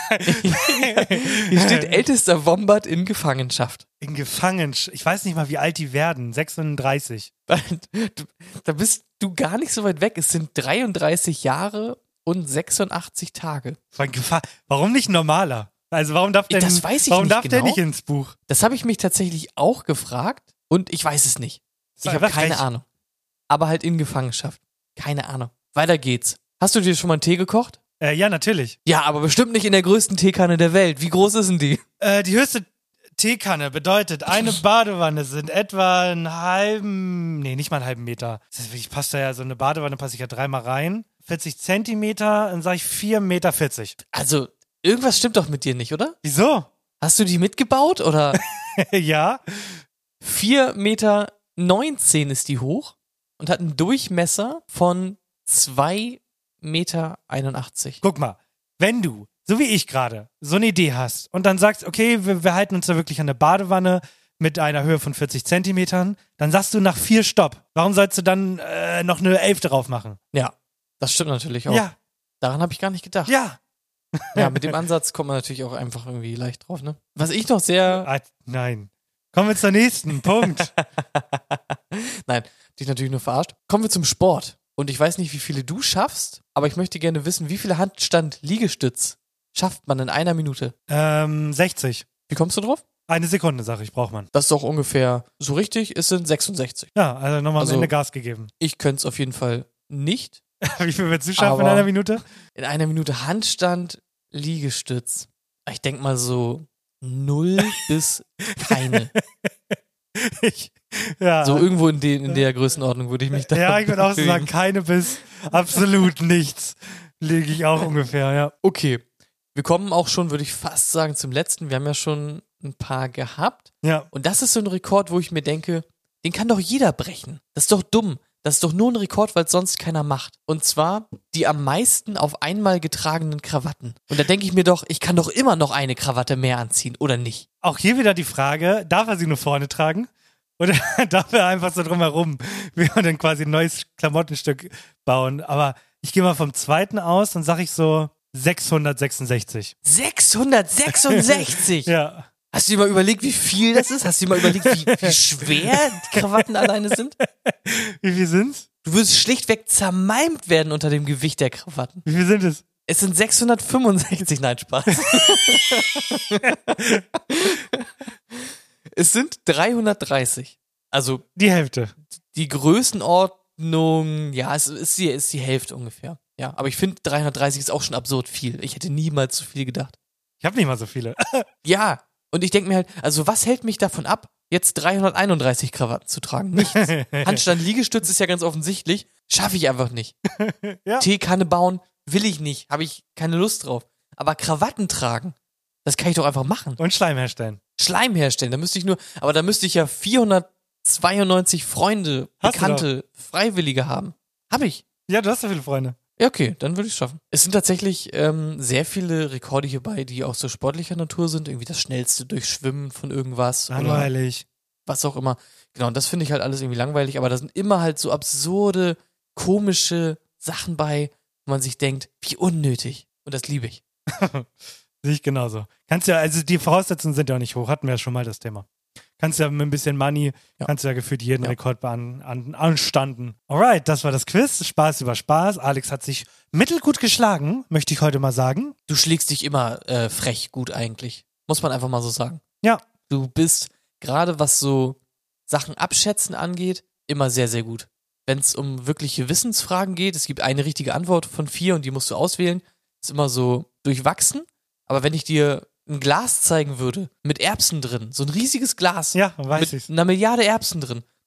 Hier steht ältester Wombat in Gefangenschaft. In Gefangenschaft. Ich weiß nicht mal, wie alt die werden. sechsunddreißig. Du, da bist du gar nicht so weit weg. Es sind dreiunddreißig Jahre und sechsundachtzig Tage. Von Gefa- Warum nicht ein normaler? Also warum darf der, Das weiß ich warum nicht darf der genau. nicht ins Buch? Das habe ich mich tatsächlich auch gefragt und ich weiß es nicht. Ist Ich habe einfach keine frech. Ahnung. Aber halt in Gefangenschaft. Keine Ahnung. Weiter geht's. Hast du dir schon mal einen Tee gekocht? Äh, ja, natürlich. Ja, aber bestimmt nicht in der größten Teekanne der Welt. Wie groß ist denn die? Äh, die höchste Teekanne bedeutet, eine Badewanne sind etwa einen halben, nee, nicht mal einen halben Meter. Das ist, ich passe da ja, so eine Badewanne passe ich ja dreimal rein. vierzig Zentimeter, dann sage ich vier Meter vierzig. Also, irgendwas stimmt doch mit dir nicht, oder? Wieso? Hast du die mitgebaut oder? Ja. vier Meter neunzehn ist die hoch und hat einen Durchmesser von zwei Meter einundachtzig. Guck mal, wenn du, so wie ich gerade, so eine Idee hast und dann sagst, okay, wir, wir halten uns da wirklich an der Badewanne mit einer Höhe von vierzig Zentimetern, dann sagst du nach vier Stopp. Warum sollst du dann äh, noch eine Elf drauf machen? Ja, das stimmt natürlich auch. Ja, Daran habe ich gar nicht gedacht. ja. Ja, mit dem Ansatz kommt man natürlich auch einfach irgendwie leicht drauf, ne? Was ich noch sehr, Ah, nein. Kommen wir zur nächsten. Punkt. nein, dich natürlich nur verarscht. Kommen wir zum Sport. Und ich weiß nicht, wie viele du schaffst, aber ich möchte gerne wissen, wie viele Handstand-Liegestütz schafft man in einer Minute? ähm, sechzig. Wie kommst du drauf? Eine Sekunde, sag ich, braucht man. Das ist doch ungefähr so richtig, es sind sechsundsechzig. Ja, also nochmal Also- am Ende Gas gegeben. Ich könnte es auf jeden Fall nicht. Wie viel willst du schaffen in Aber- einer Minute? In einer Minute Handstand, Liegestütz. Ich denke mal so null bis keine. Ich, ja. So irgendwo in, den, in der Größenordnung würde ich mich da ja, ich würde auch bewegen. sagen, keine bis absolut nichts. Lege ich auch ungefähr, ja. Okay, wir kommen auch schon, würde ich fast sagen, zum letzten. Wir haben ja schon ein paar gehabt. Ja, Und das ist so ein Rekord, wo ich mir denke, den kann doch jeder brechen. Das ist doch dumm. Das ist doch nur ein Rekord, weil es sonst keiner macht. Und zwar die am meisten auf einmal getragenen Krawatten. Und da denke ich mir doch, ich kann doch immer noch eine Krawatte mehr anziehen, oder nicht? auch hier wieder die Frage, darf er sie nur vorne tragen? Oder darf er einfach so drumherum, wie wir dann quasi ein neues Klamottenstück bauen? Aber ich gehe mal vom zweiten aus, dann sage ich so sechshundertsechsundsechzig. sechshundertsechsundsechzig! Ja. Hast du dir mal überlegt, wie viel das ist? Hast du dir mal überlegt, wie, wie schwer die Krawatten alleine sind? Wie viel sind's? Du wirst schlichtweg zermalmt werden unter dem Gewicht der Krawatten. Wie viel sind es? Es sind sechshundertfünfundsechzig, nein, Spaß. Es sind dreihundertdreißig. Also Die Hälfte. die Größenordnung, ja, es ist die, ist die Hälfte ungefähr. Ja, aber ich finde dreihundertdreißig ist auch schon absurd viel. Ich hätte niemals so viel gedacht. Ich habe nicht mal so viele. Ja, und ich denke mir halt, also was hält mich davon ab, jetzt dreihunderteinunddreißig Krawatten zu tragen? Nichts. Handstand Liegestütz ist ja ganz offensichtlich, schaffe ich einfach nicht. Ja. Teekanne bauen will ich nicht, habe ich keine Lust drauf. Aber Krawatten tragen, das kann ich doch einfach machen. Und Schleim herstellen. Schleim herstellen, da müsste ich nur, aber da müsste ich ja vierhundertzweiundneunzig Freunde, Hast du Bekannte, Freiwillige haben. Hab ich. Ja, du hast ja viele Freunde. Ja, okay, dann würde ich es schaffen. Es sind tatsächlich ähm, sehr viele Rekorde hierbei, die auch so sportlicher Natur sind. Irgendwie das schnellste Durchschwimmen von irgendwas oder Langweilig. was auch immer. Genau, und das finde ich halt alles irgendwie langweilig, aber da sind immer halt so absurde, komische Sachen bei, wo man sich denkt, wie unnötig. Und das liebe ich. Sehe ich genauso. Kannst ja, also die Voraussetzungen sind ja auch nicht hoch, hatten wir ja schon mal das Thema. Kannst ja mit ein bisschen Money, Ja. kannst du ja gefühlt jeden Ja. Rekord an, an, anstanden. Alright, das war das Quiz. Spaß über Spaß. Alex hat sich mittelgut geschlagen, möchte ich heute mal sagen. Du schlägst dich immer äh, frech gut eigentlich. Muss man einfach mal so sagen. Ja. Du bist, gerade was so Sachen abschätzen angeht, immer sehr, sehr gut. Wenn es um wirkliche Wissensfragen geht, es gibt eine richtige Antwort von vier und die musst du auswählen, ist immer so durchwachsen. Aber wenn ich dir ein Glas zeigen würde mit Erbsen drin, so ein riesiges Glas Ja, weiß mit ich's. einer Milliarde Erbsen drin,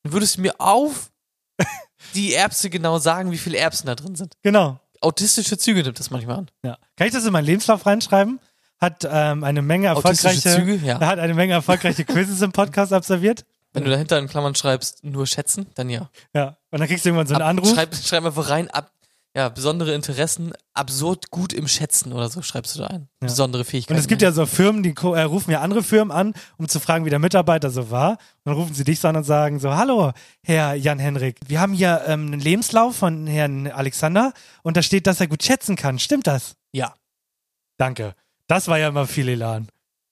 dann würdest du mir auf die Erbse genau sagen, wie viele Erbsen da drin sind. Genau. Autistische Züge nimmt das manchmal an. Ja. Kann ich das in meinen Lebenslauf reinschreiben? Hat ähm, eine Menge Autistische erfolgreiche, Züge, ja. hat eine Menge erfolgreiche Quizzes im Podcast absolviert. Wenn du dahinter in Klammern schreibst, nur schätzen, dann ja. Ja. Und dann kriegst du irgendwann so einen Ab, Anruf. Schreib, schreib einfach rein, ab, ja, besondere Interessen, absurd gut im Schätzen oder so schreibst du da ein. Ja. Besondere Fähigkeiten. Und es gibt ja so Firmen, die ko- äh, rufen ja andere Firmen an, um zu fragen, wie der Mitarbeiter so war. Und dann rufen sie dich so an und sagen so, hallo, Herr Jan-Henrik, wir haben hier ähm, einen Lebenslauf von Herrn Alexander und da steht, dass er gut schätzen kann. Stimmt das? Ja. Danke. Das war ja immer viel Elan.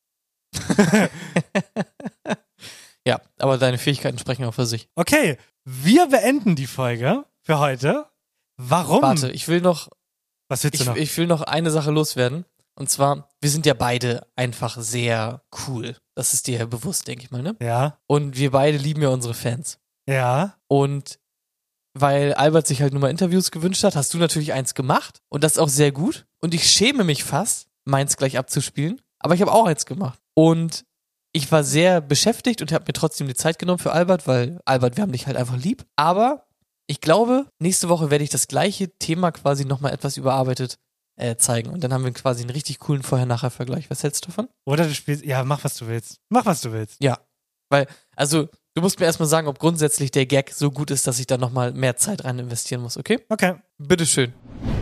Ja, aber deine Fähigkeiten sprechen auch für sich. Okay, wir beenden die Folge für heute. Warum? Warte, ich will noch, Was willst ich, du noch? ich will noch eine Sache loswerden. Und zwar, wir sind ja beide einfach sehr cool. Das ist dir ja bewusst, denke ich mal, ne? Ja, Und wir beide lieben ja unsere Fans. ja. Und weil Albert sich halt nur mal Interviews gewünscht hat, hast du natürlich eins gemacht. Und das ist auch sehr gut. Und ich schäme mich fast, meins gleich abzuspielen. Aber ich habe auch eins gemacht. Und ich war sehr beschäftigt und habe mir trotzdem die Zeit genommen für Albert, weil Albert, wir haben dich halt einfach lieb. Aber ich glaube, nächste Woche werde ich das gleiche Thema quasi nochmal etwas überarbeitet äh, zeigen. Und dann haben wir quasi einen richtig coolen Vorher-Nachher-Vergleich. Was hältst du davon? Oder du spielst, ja, mach was du willst. Mach was du willst. Ja. Weil, also, du musst mir erstmal sagen, ob grundsätzlich der Gag so gut ist, dass ich da nochmal mehr Zeit rein investieren muss, okay? Okay. Bitteschön.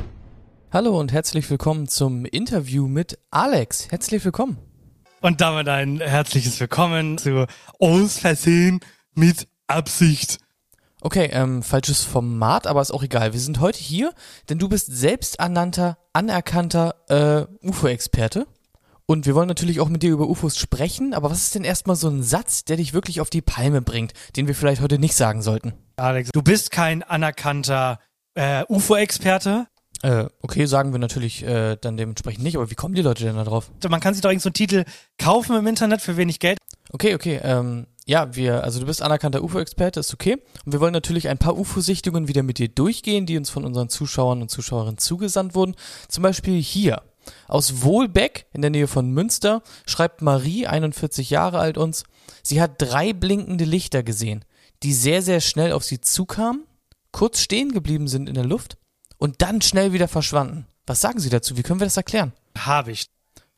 Hallo und herzlich willkommen zum Interview mit Alex. Herzlich willkommen. Und damit ein herzliches Willkommen zu Aus Versehen mit Absicht. Okay, ähm, falsches Format, aber ist auch egal. Wir sind heute hier, denn du bist selbsternannter, anerkannter äh, U F O-Experte. Und wir wollen natürlich auch mit dir über U F Os sprechen, aber was ist denn erstmal so ein Satz, der dich wirklich auf die Palme bringt, den wir vielleicht heute nicht sagen sollten? Alex, du bist kein anerkannter äh, U F O-Experte. Äh, okay, sagen wir natürlich äh, dann dementsprechend nicht, aber wie kommen die Leute denn da drauf? Man kann sich doch irgend so einen Titel kaufen im Internet für wenig Geld. Okay, okay, ähm, ja, wir, also du bist anerkannter U F O-Experte, ist okay. Und wir wollen natürlich ein paar U F O-Sichtungen wieder mit dir durchgehen, die uns von unseren Zuschauern und Zuschauerinnen zugesandt wurden. Zum Beispiel hier, aus Wohlbeck in der Nähe von Münster, schreibt Marie, einundvierzig Jahre alt, uns, sie hat drei blinkende Lichter gesehen, die sehr, sehr schnell auf sie zukamen, kurz stehen geblieben sind in der Luft und dann schnell wieder verschwanden. Was sagen Sie dazu? Wie können wir das erklären? Habe ich.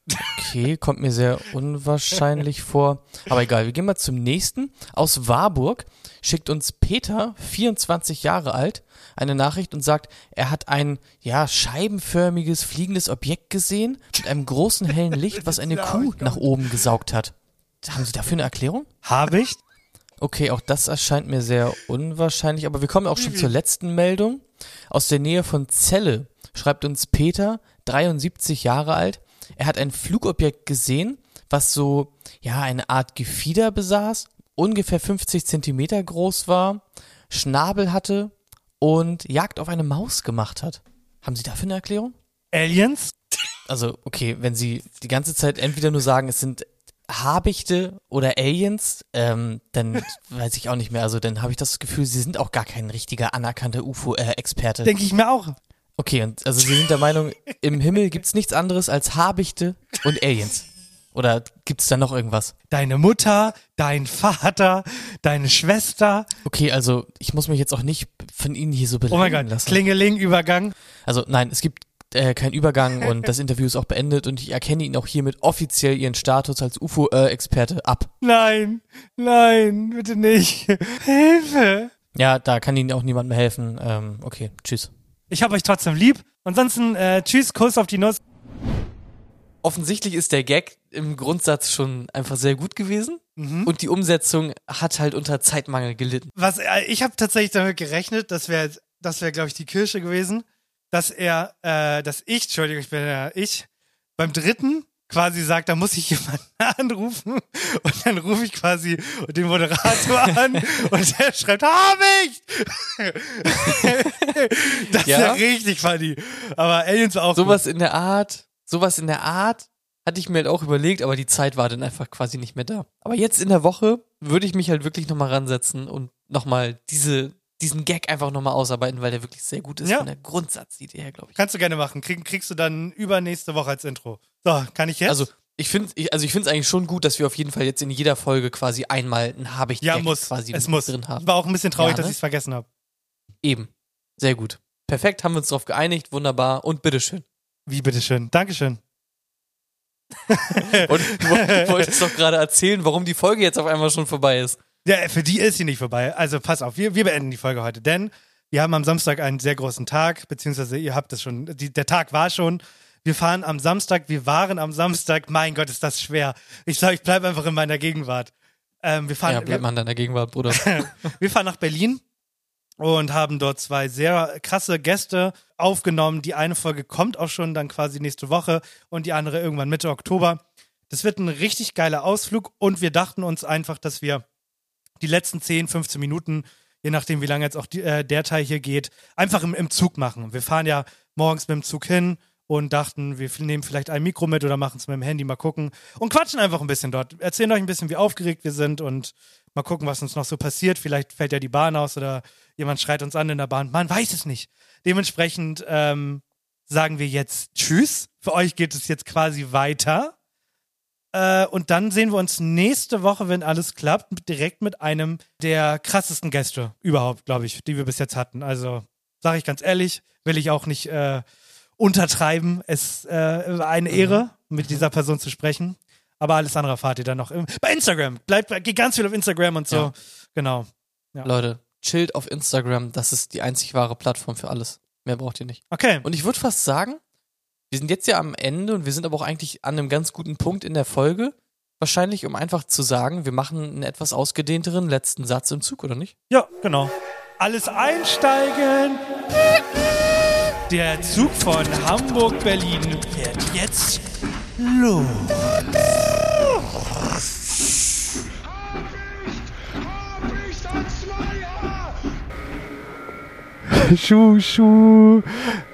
Okay, kommt mir sehr unwahrscheinlich vor. Aber egal, wir gehen mal zum nächsten. Aus Warburg schickt uns Peter, vierundzwanzig Jahre alt, eine Nachricht und sagt, er hat ein, ja, scheibenförmiges, fliegendes Objekt gesehen mit einem großen hellen Licht, was eine Kuh nach oben gesaugt hat. Haben Sie dafür eine Erklärung? Habe ich? Okay, auch das erscheint mir sehr unwahrscheinlich, aber wir kommen auch schon zur letzten Meldung. Aus der Nähe von Celle schreibt uns Peter, dreiundsiebzig Jahre alt. Er hat ein Flugobjekt gesehen, was so, ja, eine Art Gefieder besaß, ungefähr fünfzig Zentimeter groß war, Schnabel hatte und Jagd auf eine Maus gemacht hat. Haben Sie dafür eine Erklärung? Aliens? Also, okay, wenn Sie die ganze Zeit entweder nur sagen, es sind Habichte oder Aliens, ähm, dann weiß ich auch nicht mehr. Also dann habe ich das Gefühl, Sie sind auch gar kein richtiger anerkannter U F O-Experte. Denke ich mir auch. Okay, und also Sie sind der Meinung, im Himmel gibt's nichts anderes als Habichte und Aliens. Oder gibt's da noch irgendwas? Deine Mutter, dein Vater, deine Schwester. Okay, also ich muss mich jetzt auch nicht von Ihnen hier so Oh beleidigen mein Gott, lassen. Klingeling-Übergang. Also nein, es gibt äh, keinen Übergang und das Interview ist auch beendet und ich erkenne Ihnen auch hiermit offiziell Ihren Status als U F O-Experte ab. Nein, nein, bitte nicht. Hilfe. Ja, da kann Ihnen auch niemand mehr helfen. Ähm, okay, tschüss. Ich hab euch trotzdem lieb. Ansonsten, äh, tschüss, Kuss auf die Nuss. Offensichtlich ist der Gag im Grundsatz schon einfach sehr gut gewesen Mhm. und die Umsetzung hat halt unter Zeitmangel gelitten. Was, äh, ich habe tatsächlich damit gerechnet, das wäre, das wäre, glaube ich, die Kirsche gewesen, dass er, äh, dass ich, Entschuldigung, ich bin ja ich, beim dritten quasi sagt, da muss ich jemanden anrufen und dann rufe ich quasi den Moderator an und der schreibt, hab ich! Das Ja. ist ja richtig funny. Aber Aliens war auch Sowas in der Art, sowas in der Art hatte ich mir halt auch überlegt, aber die Zeit war dann einfach quasi nicht mehr da. Aber jetzt in der Woche würde ich mich halt wirklich nochmal ransetzen und nochmal diese, diesen Gag einfach nochmal ausarbeiten, weil der wirklich sehr gut ist Ja. von der Grundsatzidee her, glaube ich. Kannst du gerne machen. Krieg, kriegst du dann übernächste Woche als Intro. So, kann ich jetzt? Also Ich finde, ich, also ich finde es eigentlich schon gut, dass wir auf jeden Fall jetzt in jeder Folge quasi einmal ein Habicht Ja, muss. quasi Es muss. drin haben. Ich war auch ein bisschen traurig, Ja, ne? dass ich es vergessen habe. Eben. Sehr gut. Perfekt, haben wir uns darauf geeinigt. Wunderbar. Und bitteschön. Wie, bitteschön. Dankeschön. Und du woll- wolltest doch gerade erzählen, warum die Folge jetzt auf einmal schon vorbei ist. Ja, für die ist sie nicht vorbei. Also pass auf, wir, wir beenden die Folge heute, denn wir haben am Samstag einen sehr großen Tag, beziehungsweise ihr habt es schon, die, der Tag war schon. Wir fahren am Samstag, wir waren am Samstag, mein Gott, ist das schwer. Ich sage, ich bleibe einfach in meiner Gegenwart. Ähm, wir, fahren, Ja, bleib mal in deiner Gegenwart, Bruder. wir fahren nach Berlin und haben dort zwei sehr krasse Gäste aufgenommen. Die eine Folge kommt auch schon dann quasi nächste Woche und die andere irgendwann Mitte Oktober. Das wird ein richtig geiler Ausflug und wir dachten uns einfach, dass wir die letzten zehn, fünfzehn Minuten, je nachdem wie lange jetzt auch die, äh, der Teil hier geht, einfach im, im Zug machen. Wir fahren ja morgens mit dem Zug hin und dachten, wir nehmen vielleicht ein Mikro mit oder machen es mit dem Handy, mal gucken und quatschen einfach ein bisschen dort. Erzählen euch ein bisschen, wie aufgeregt wir sind und mal gucken, was uns noch so passiert. Vielleicht fällt ja die Bahn aus oder jemand schreit uns an in der Bahn. Man weiß es nicht. Dementsprechend ähm, sagen wir jetzt Tschüss. Für euch geht es jetzt quasi weiter. Äh, und dann sehen wir uns nächste Woche, wenn alles klappt, direkt mit einem der krassesten Gäste überhaupt, glaube ich, die wir bis jetzt hatten. Also, sage ich ganz ehrlich, will ich auch nicht äh, untertreiben. Es äh, war eine Ehre, mit dieser Person zu sprechen. Aber alles andere erfahrt ihr dann noch im, bei Instagram. Bleibt, geht ganz viel auf Instagram und so. Ja. Genau. Ja. Leute, chillt auf Instagram. Das ist die einzig wahre Plattform für alles. Mehr braucht ihr nicht. Okay. Und ich würde fast sagen, wir sind jetzt ja am Ende und wir sind aber auch eigentlich an einem ganz guten Punkt in der Folge. Wahrscheinlich, um einfach zu sagen, wir machen einen etwas ausgedehnteren letzten Satz im Zug, oder nicht? Ja, genau. Alles einsteigen. Der Zug von Hamburg-Berlin fährt jetzt los. Schuh, Schuh.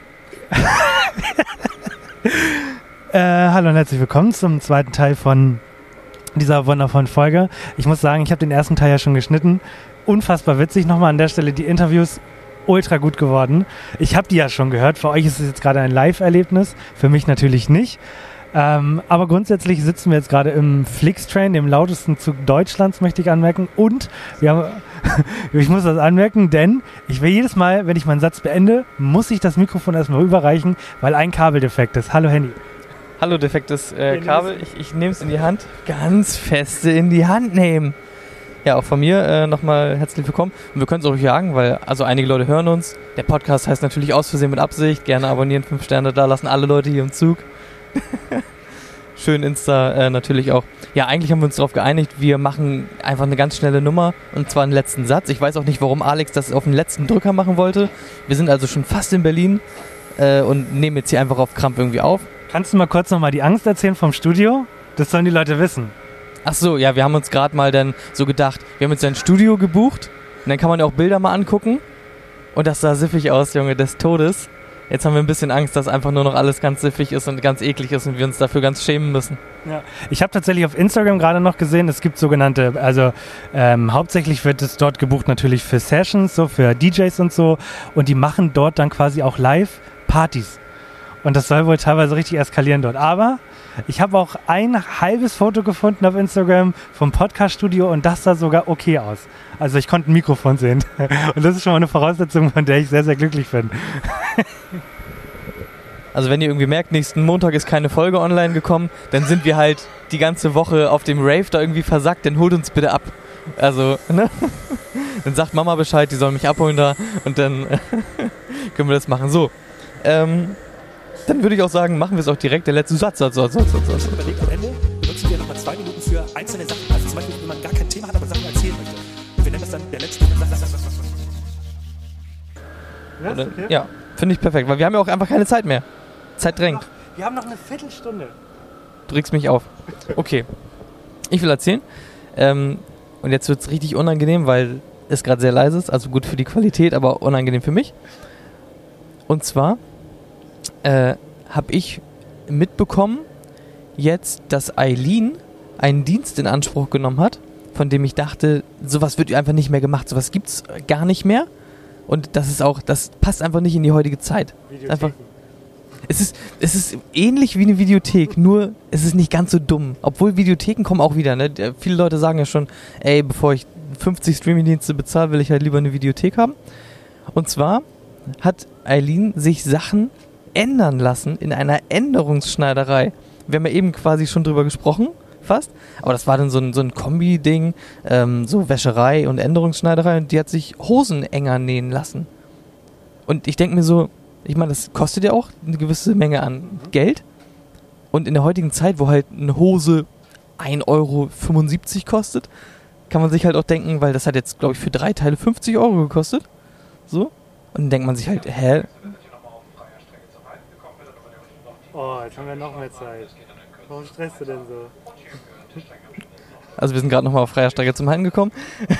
äh, hallo und herzlich willkommen zum zweiten Teil von dieser wundervollen Folge. Ich muss sagen, ich habe den ersten Teil ja schon geschnitten. Unfassbar witzig. Nochmal an der Stelle die Interviews. Ultra gut geworden. Ich habe die ja schon gehört. Für euch ist es jetzt gerade ein Live-Erlebnis. Für mich natürlich nicht. Ähm, aber grundsätzlich sitzen wir jetzt gerade im Flixtrain, dem lautesten Zug Deutschlands, möchte ich anmerken. Und wir haben, ich muss das anmerken, denn ich will jedes Mal, wenn ich meinen Satz beende, muss ich das Mikrofon erstmal überreichen, weil ein Kabel defekt ist. Hallo Handy. Hallo, defektes äh, Kabel. Ich, ich nehme es in die Hand. Ganz feste in die Hand nehmen. Ja, auch von mir äh, nochmal herzlich willkommen. Und wir können es auch jagen, weil also einige Leute hören uns. Der Podcast heißt natürlich Aus Versehen mit Absicht. Gerne abonnieren, fünf Sterne da lassen, alle Leute hier im Zug. Schön Insta äh, natürlich auch. Ja, eigentlich haben wir uns darauf geeinigt, wir machen einfach eine ganz schnelle Nummer und zwar einen letzten Satz. Ich weiß auch nicht, warum Alex das auf den letzten Drücker machen wollte. Wir sind also schon fast in Berlin äh, und nehmen jetzt hier einfach auf Krampf irgendwie auf. Kannst du mal kurz nochmal die Angst erzählen vom Studio? Das sollen die Leute wissen. Ach so, ja, wir haben uns gerade mal dann so gedacht, wir haben jetzt ein Studio gebucht und dann kann man ja auch Bilder mal angucken und das sah siffig aus, Junge, des Todes. Jetzt haben wir ein bisschen Angst, dass einfach nur noch alles ganz siffig ist und ganz eklig ist und wir uns dafür ganz schämen müssen. Ja. Ich habe tatsächlich auf Instagram gerade noch gesehen, es gibt sogenannte, also ähm, hauptsächlich wird es dort gebucht natürlich für Sessions, so für D Js und so und die machen dort dann quasi auch Live-Partys. Und das soll wohl teilweise richtig eskalieren dort. Aber ich habe auch ein halbes Foto gefunden auf Instagram vom Podcast-Studio und das sah sogar okay aus. Also ich konnte ein Mikrofon sehen. Und das ist schon mal eine Voraussetzung, von der ich sehr, sehr glücklich bin. Also wenn ihr irgendwie merkt, nächsten Montag ist keine Folge online gekommen, dann sind wir halt die ganze Woche auf dem Rave da irgendwie versackt, dann holt uns bitte ab. Also, ne? Dann sagt Mama Bescheid, die soll mich abholen da und dann können wir das machen. So, ähm... dann würde ich auch sagen, machen wir es auch direkt. Der letzte Satz, Satz, Satz, Satz, Satz. Ich überlegt, am Ende benutzen wir nochmal zwei Minuten für einzelne Sachen. Also zum Beispiel, wenn man gar kein Thema hat, aber Sachen erzählen möchte. Und wir nennen das dann der letzte Satz. Oder, okay. Ja, finde ich perfekt, weil wir haben ja auch einfach keine Zeit mehr. Zeit drängt. Wir haben noch eine Viertelstunde. Du regst mich auf. Okay, ich will erzählen. Ähm, und jetzt wird es richtig unangenehm, weil es gerade sehr leise ist. Also gut für die Qualität, aber unangenehm für mich. Und zwar Äh, habe ich mitbekommen jetzt, dass Eileen einen Dienst in Anspruch genommen hat, von dem ich dachte, sowas wird einfach nicht mehr gemacht, sowas gibt's gar nicht mehr und das ist auch, das passt einfach nicht in die heutige Zeit. Einfach, Es ist, es ist ähnlich wie eine Videothek, nur es ist nicht ganz so dumm. Obwohl Videotheken kommen auch wieder, ne? Viele Leute sagen ja schon, ey, bevor ich fünfzig Streamingdienste bezahle, will ich halt lieber eine Videothek haben. Und zwar hat Eileen sich Sachen ändern lassen in einer Änderungsschneiderei. Wir haben ja eben quasi schon drüber gesprochen, fast. Aber das war dann so ein, so ein Kombi-Ding, ähm, so Wäscherei und Änderungsschneiderei. Und die hat sich Hosen enger nähen lassen. Und ich denke mir so, ich meine, das kostet ja auch eine gewisse Menge an Geld. Und in der heutigen Zeit, wo halt eine Hose ein Euro fünfundsiebzig kostet, kann man sich halt auch denken, weil das hat jetzt, glaube ich, für drei Teile fünfzig Euro gekostet. So. Und dann denkt man sich halt, hä? Oh, jetzt haben wir noch mehr Zeit. Warum stresst du denn so? Also wir sind gerade nochmal auf freier Strecke zum Heim gekommen.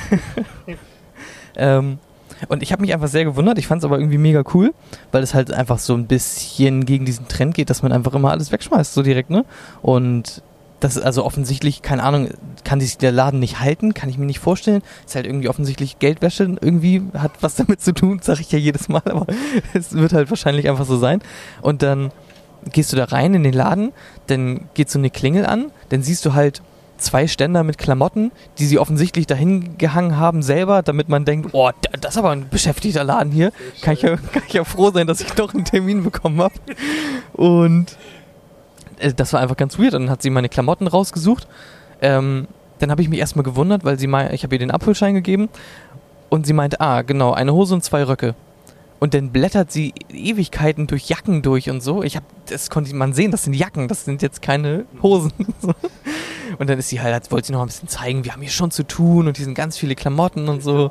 ähm, und ich habe mich einfach sehr gewundert. Ich fand es aber irgendwie mega cool, weil es halt einfach so ein bisschen gegen diesen Trend geht, dass man einfach immer alles wegschmeißt, so direkt, ne? Und das ist also offensichtlich, keine Ahnung, kann sich der Laden nicht halten, kann ich mir nicht vorstellen. Ist halt irgendwie offensichtlich Geldwäsche, irgendwie hat was damit zu tun, sage ich ja jedes Mal, aber es wird halt wahrscheinlich einfach so sein. Und dann gehst du da rein in den Laden, dann geht so eine Klingel an, dann siehst du halt zwei Ständer mit Klamotten, die sie offensichtlich dahin gehangen haben selber, damit man denkt, oh, das ist aber ein beschäftigter Laden hier. Kann ich ja, kann ich ja froh sein, dass ich doch einen Termin bekommen habe. Und äh, das war einfach ganz weird. Und dann hat sie meine Klamotten rausgesucht. Ähm, dann habe ich mich erstmal gewundert, weil sie mein, ich habe ihr den Abholschein gegeben und sie meinte, ah, genau, eine Hose und zwei Röcke. Und dann blättert sie Ewigkeiten durch Jacken durch und so. Ich habe, das konnte man sehen, das sind Jacken, das sind jetzt keine Hosen. Und dann ist sie halt, als wollte sie noch ein bisschen zeigen, wir haben hier schon zu tun und hier sind ganz viele Klamotten und so.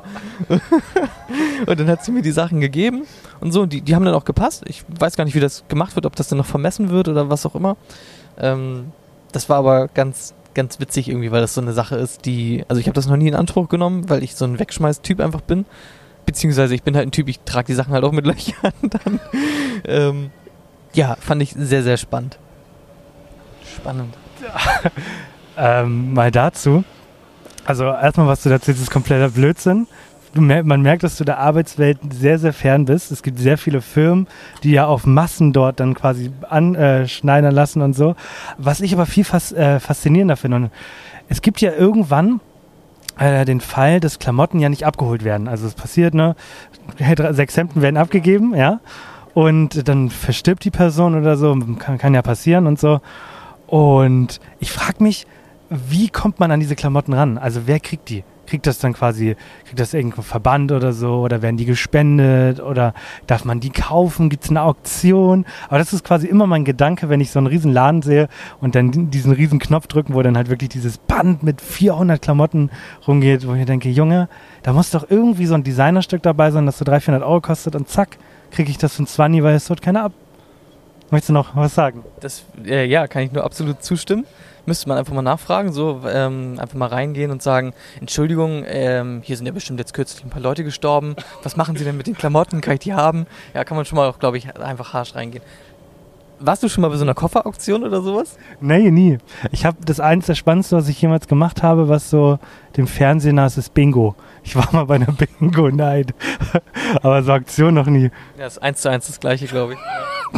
Und dann hat sie mir die Sachen gegeben und so. Die, die haben dann auch gepasst. Ich weiß gar nicht, wie das gemacht wird, ob das dann noch vermessen wird oder was auch immer. Ähm, das war aber ganz, ganz witzig irgendwie, weil das so eine Sache ist, die, also ich habe das noch nie in Anspruch genommen, weil ich so ein Wegschmeiß-Typ einfach bin. Beziehungsweise ich bin halt ein Typ, ich trage die Sachen halt auch mit Löchern dann. ähm, ja, fand ich sehr, sehr spannend. Spannend. ähm, mal dazu. Also erstmal, was du dazu erzählst, ist kompletter Blödsinn. Du mer- man merkt, dass du der Arbeitswelt sehr, sehr fern bist. Es gibt sehr viele Firmen, die ja auf Massen dort dann quasi anschneidern lassen und so. Was ich aber viel fas- äh, faszinierender finde. Und es gibt ja irgendwann äh, den Fall, dass Klamotten ja nicht abgeholt werden. Also es passiert, ne? Sechs Hemden werden abgegeben, ja. Und dann verstirbt die Person oder so. Kann, kann ja passieren und so. Und ich frage mich, wie kommt man an diese Klamotten ran? Also wer kriegt die? Kriegt das dann quasi, kriegt das irgendein Verband oder so? Oder werden die gespendet? Oder darf man die kaufen? Gibt es eine Auktion? Aber das ist quasi immer mein Gedanke, wenn ich so einen riesen Laden sehe und dann diesen riesen Knopf drücken, wo dann halt wirklich dieses Band mit vierhundert Klamotten rumgeht, wo ich denke, Junge, da muss doch irgendwie so ein Designerstück dabei sein, das so dreihundert, vierhundert Euro kostet und zack, kriege ich das für ein Zwanni, weil es dort keiner ab. Möchtest du noch was sagen? Das, äh, ja, kann ich nur absolut zustimmen. Müsste man einfach mal nachfragen, so ähm, einfach mal reingehen und sagen, Entschuldigung, ähm, hier sind ja bestimmt jetzt kürzlich ein paar Leute gestorben. Was machen Sie denn mit den Klamotten? Kann ich die haben? Ja, kann man schon mal, glaube ich, einfach harsch reingehen. Warst du schon mal bei so einer Kofferauktion oder sowas? Nee, nie. Ich habe das eins der Spannendste, was ich jemals gemacht habe, was so dem Fernsehen nah ist, ist Bingo. Ich war mal bei einer Bingo, nein. Aber so Auktion noch nie. Ja, ist eins zu eins das gleiche, glaube ich.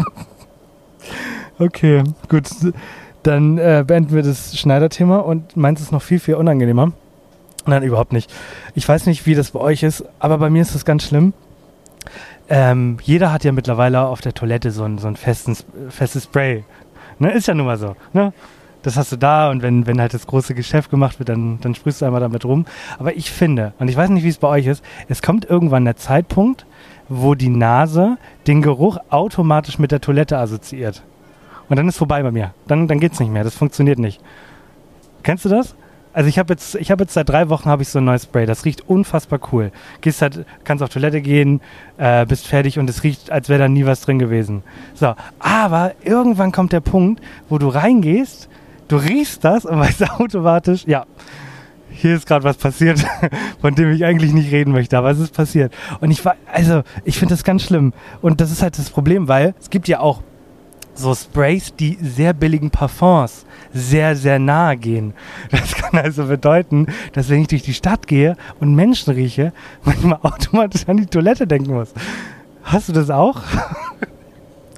Okay, gut. Dann äh, beenden wir das Schneiderthema und meins ist noch viel, viel unangenehmer. Nein, überhaupt nicht. Ich weiß nicht, wie das bei euch ist, aber bei mir ist das ganz schlimm. Ähm, jeder hat ja mittlerweile auf der Toilette so ein, so ein festen, festes Spray. Ne? Ist ja nun mal so. Ne? Das hast du da und wenn, wenn halt das große Geschäft gemacht wird, dann, dann sprühst du einmal damit rum. Aber ich finde, und ich weiß nicht, wie es bei euch ist, es kommt irgendwann der Zeitpunkt, wo die Nase den Geruch automatisch mit der Toilette assoziiert. Und dann ist vorbei bei mir. Dann, dann geht's nicht mehr. Das funktioniert nicht. Kennst du das? Also ich habe jetzt, ich habe jetzt seit drei Wochen habe ich so ein neues Spray. Das riecht unfassbar cool. Gehst halt, kannst auf Toilette gehen, äh, bist fertig und es riecht, als wäre da nie was drin gewesen. So, aber irgendwann kommt der Punkt, wo du reingehst, du riechst das und weißt automatisch, ja, hier ist gerade was passiert, von dem ich eigentlich nicht reden möchte, aber es ist passiert. Und ich war, also ich finde das ganz schlimm. Und das ist halt das Problem, weil es gibt ja auch so Sprays, die sehr billigen Parfums sehr, sehr nahe gehen. Das kann also bedeuten, dass wenn ich durch die Stadt gehe und Menschen rieche, manchmal automatisch an die Toilette denken muss. Hast du das auch?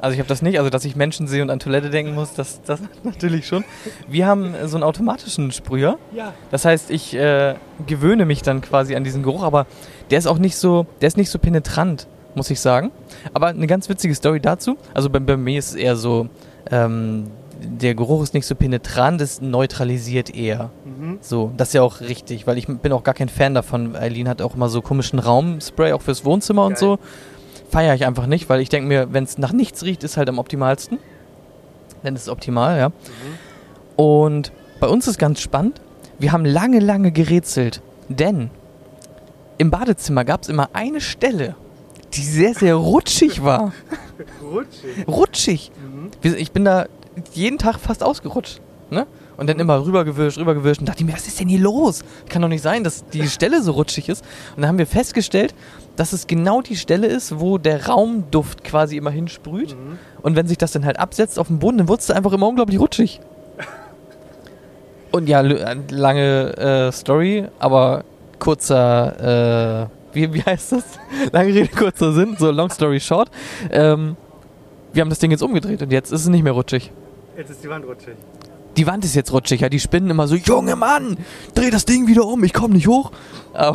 Also ich habe das nicht, also dass ich Menschen sehe und an Toilette denken muss, das, das natürlich schon. Wir haben so einen automatischen Sprüher. Ja. Das heißt, ich äh, gewöhne mich dann quasi an diesen Geruch, aber der ist auch nicht so, der ist nicht so penetrant, muss ich sagen. Aber eine ganz witzige Story dazu. Also bei, bei mir ist es eher so, ähm, der Geruch ist nicht so penetrant, es neutralisiert eher. Mhm. So, das ist ja auch richtig, weil ich bin auch gar kein Fan davon. Eileen hat auch immer so komischen Raumspray, auch fürs Wohnzimmer und Geil. so. Feiere ich einfach nicht, weil ich denke mir, wenn es nach nichts riecht, ist halt am optimalsten. Dann ist es optimal, ja. Mhm. Und bei uns ist ganz spannend, wir haben lange, lange gerätselt, denn im Badezimmer gab es immer eine Stelle, die sehr, sehr rutschig war. Rutschig. Rutschig. Mhm. Ich bin da jeden Tag fast ausgerutscht, ne? Und dann immer rübergewischt, rübergewischt und dachte mir, was ist denn hier los? Kann doch nicht sein, dass die Stelle so rutschig ist. Und dann haben wir festgestellt, dass es genau die Stelle ist, wo der Raumduft quasi immer hinsprüht. Mhm. Und wenn sich das dann halt absetzt auf dem Boden, dann wird es einfach immer unglaublich rutschig. Und ja, l- lange äh, Story, aber kurzer, äh, wie, wie heißt das? Lange Rede, kurzer Sinn, so long story short. Ähm, wir haben das Ding jetzt umgedreht und jetzt ist es nicht mehr rutschig. Jetzt ist die Wand rutschig. Die Wand ist jetzt rutschig, ja, die spinnen immer so, Junge Mann, dreh das Ding wieder um, ich komm nicht hoch. Aber,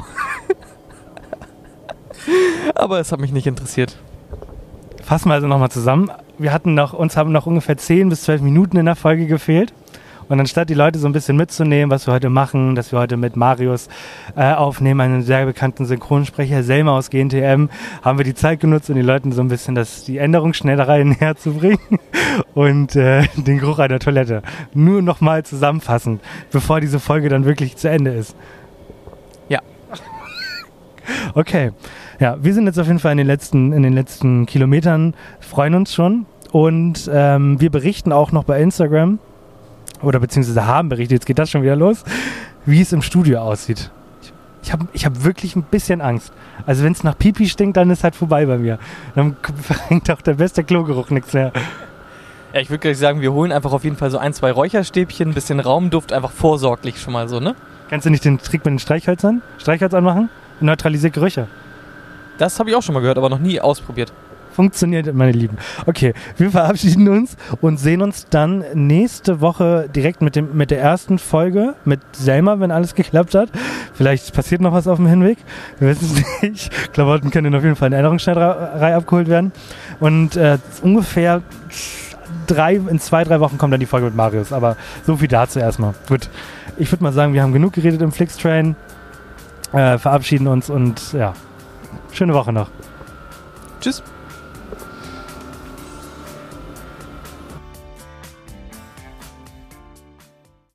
aber es hat mich nicht interessiert. Fassen wir also nochmal zusammen. Wir hatten noch, uns haben noch ungefähr zehn bis zwölf Minuten in der Folge gefehlt. Und anstatt die Leute so ein bisschen mitzunehmen, was wir heute machen, dass wir heute mit Marius äh, aufnehmen, einen sehr bekannten Synchronsprecher, Selma aus G N T M, haben wir die Zeit genutzt, um den Leuten so ein bisschen das, die Änderungsschnellerei näher zu bringen und äh, den Geruch einer Toilette. Nur nochmal zusammenfassend, bevor diese Folge dann wirklich zu Ende ist. Ja. Okay. Ja, wir sind jetzt auf jeden Fall in den letzten, in den letzten Kilometern, freuen uns schon und ähm, wir berichten auch noch bei Instagram, oder beziehungsweise haben berichtet, jetzt geht das schon wieder los, wie es im Studio aussieht. Ich habe ich hab wirklich ein bisschen Angst. Also wenn es nach Pipi stinkt, dann ist halt vorbei bei mir. Dann bringt auch der beste Klogeruch nichts mehr. Ja, ich würde gleich sagen, wir holen einfach auf jeden Fall so ein, zwei Räucherstäbchen, ein bisschen Raumduft, einfach vorsorglich schon mal so, ne? Kannst du nicht den Trick mit den Streichhölzern, Streichholz anmachen? Neutralisiert Gerüche. Das habe ich auch schon mal gehört, aber noch nie ausprobiert. Funktioniert, meine Lieben. Okay, wir verabschieden uns und sehen uns dann nächste Woche direkt mit, dem, mit der ersten Folge mit Selma, wenn alles geklappt hat. Vielleicht passiert noch was auf dem Hinweg. Wir wissen es nicht. Klamotten können auf jeden Fall in der Erinnerungsschneiderei abgeholt werden. Und äh, ungefähr drei, in zwei, drei Wochen kommt dann die Folge mit Marius. Aber so viel dazu erstmal. Gut, ich würde mal sagen, wir haben genug geredet im Flixtrain. Äh, verabschieden uns und ja, schöne Woche noch. Tschüss.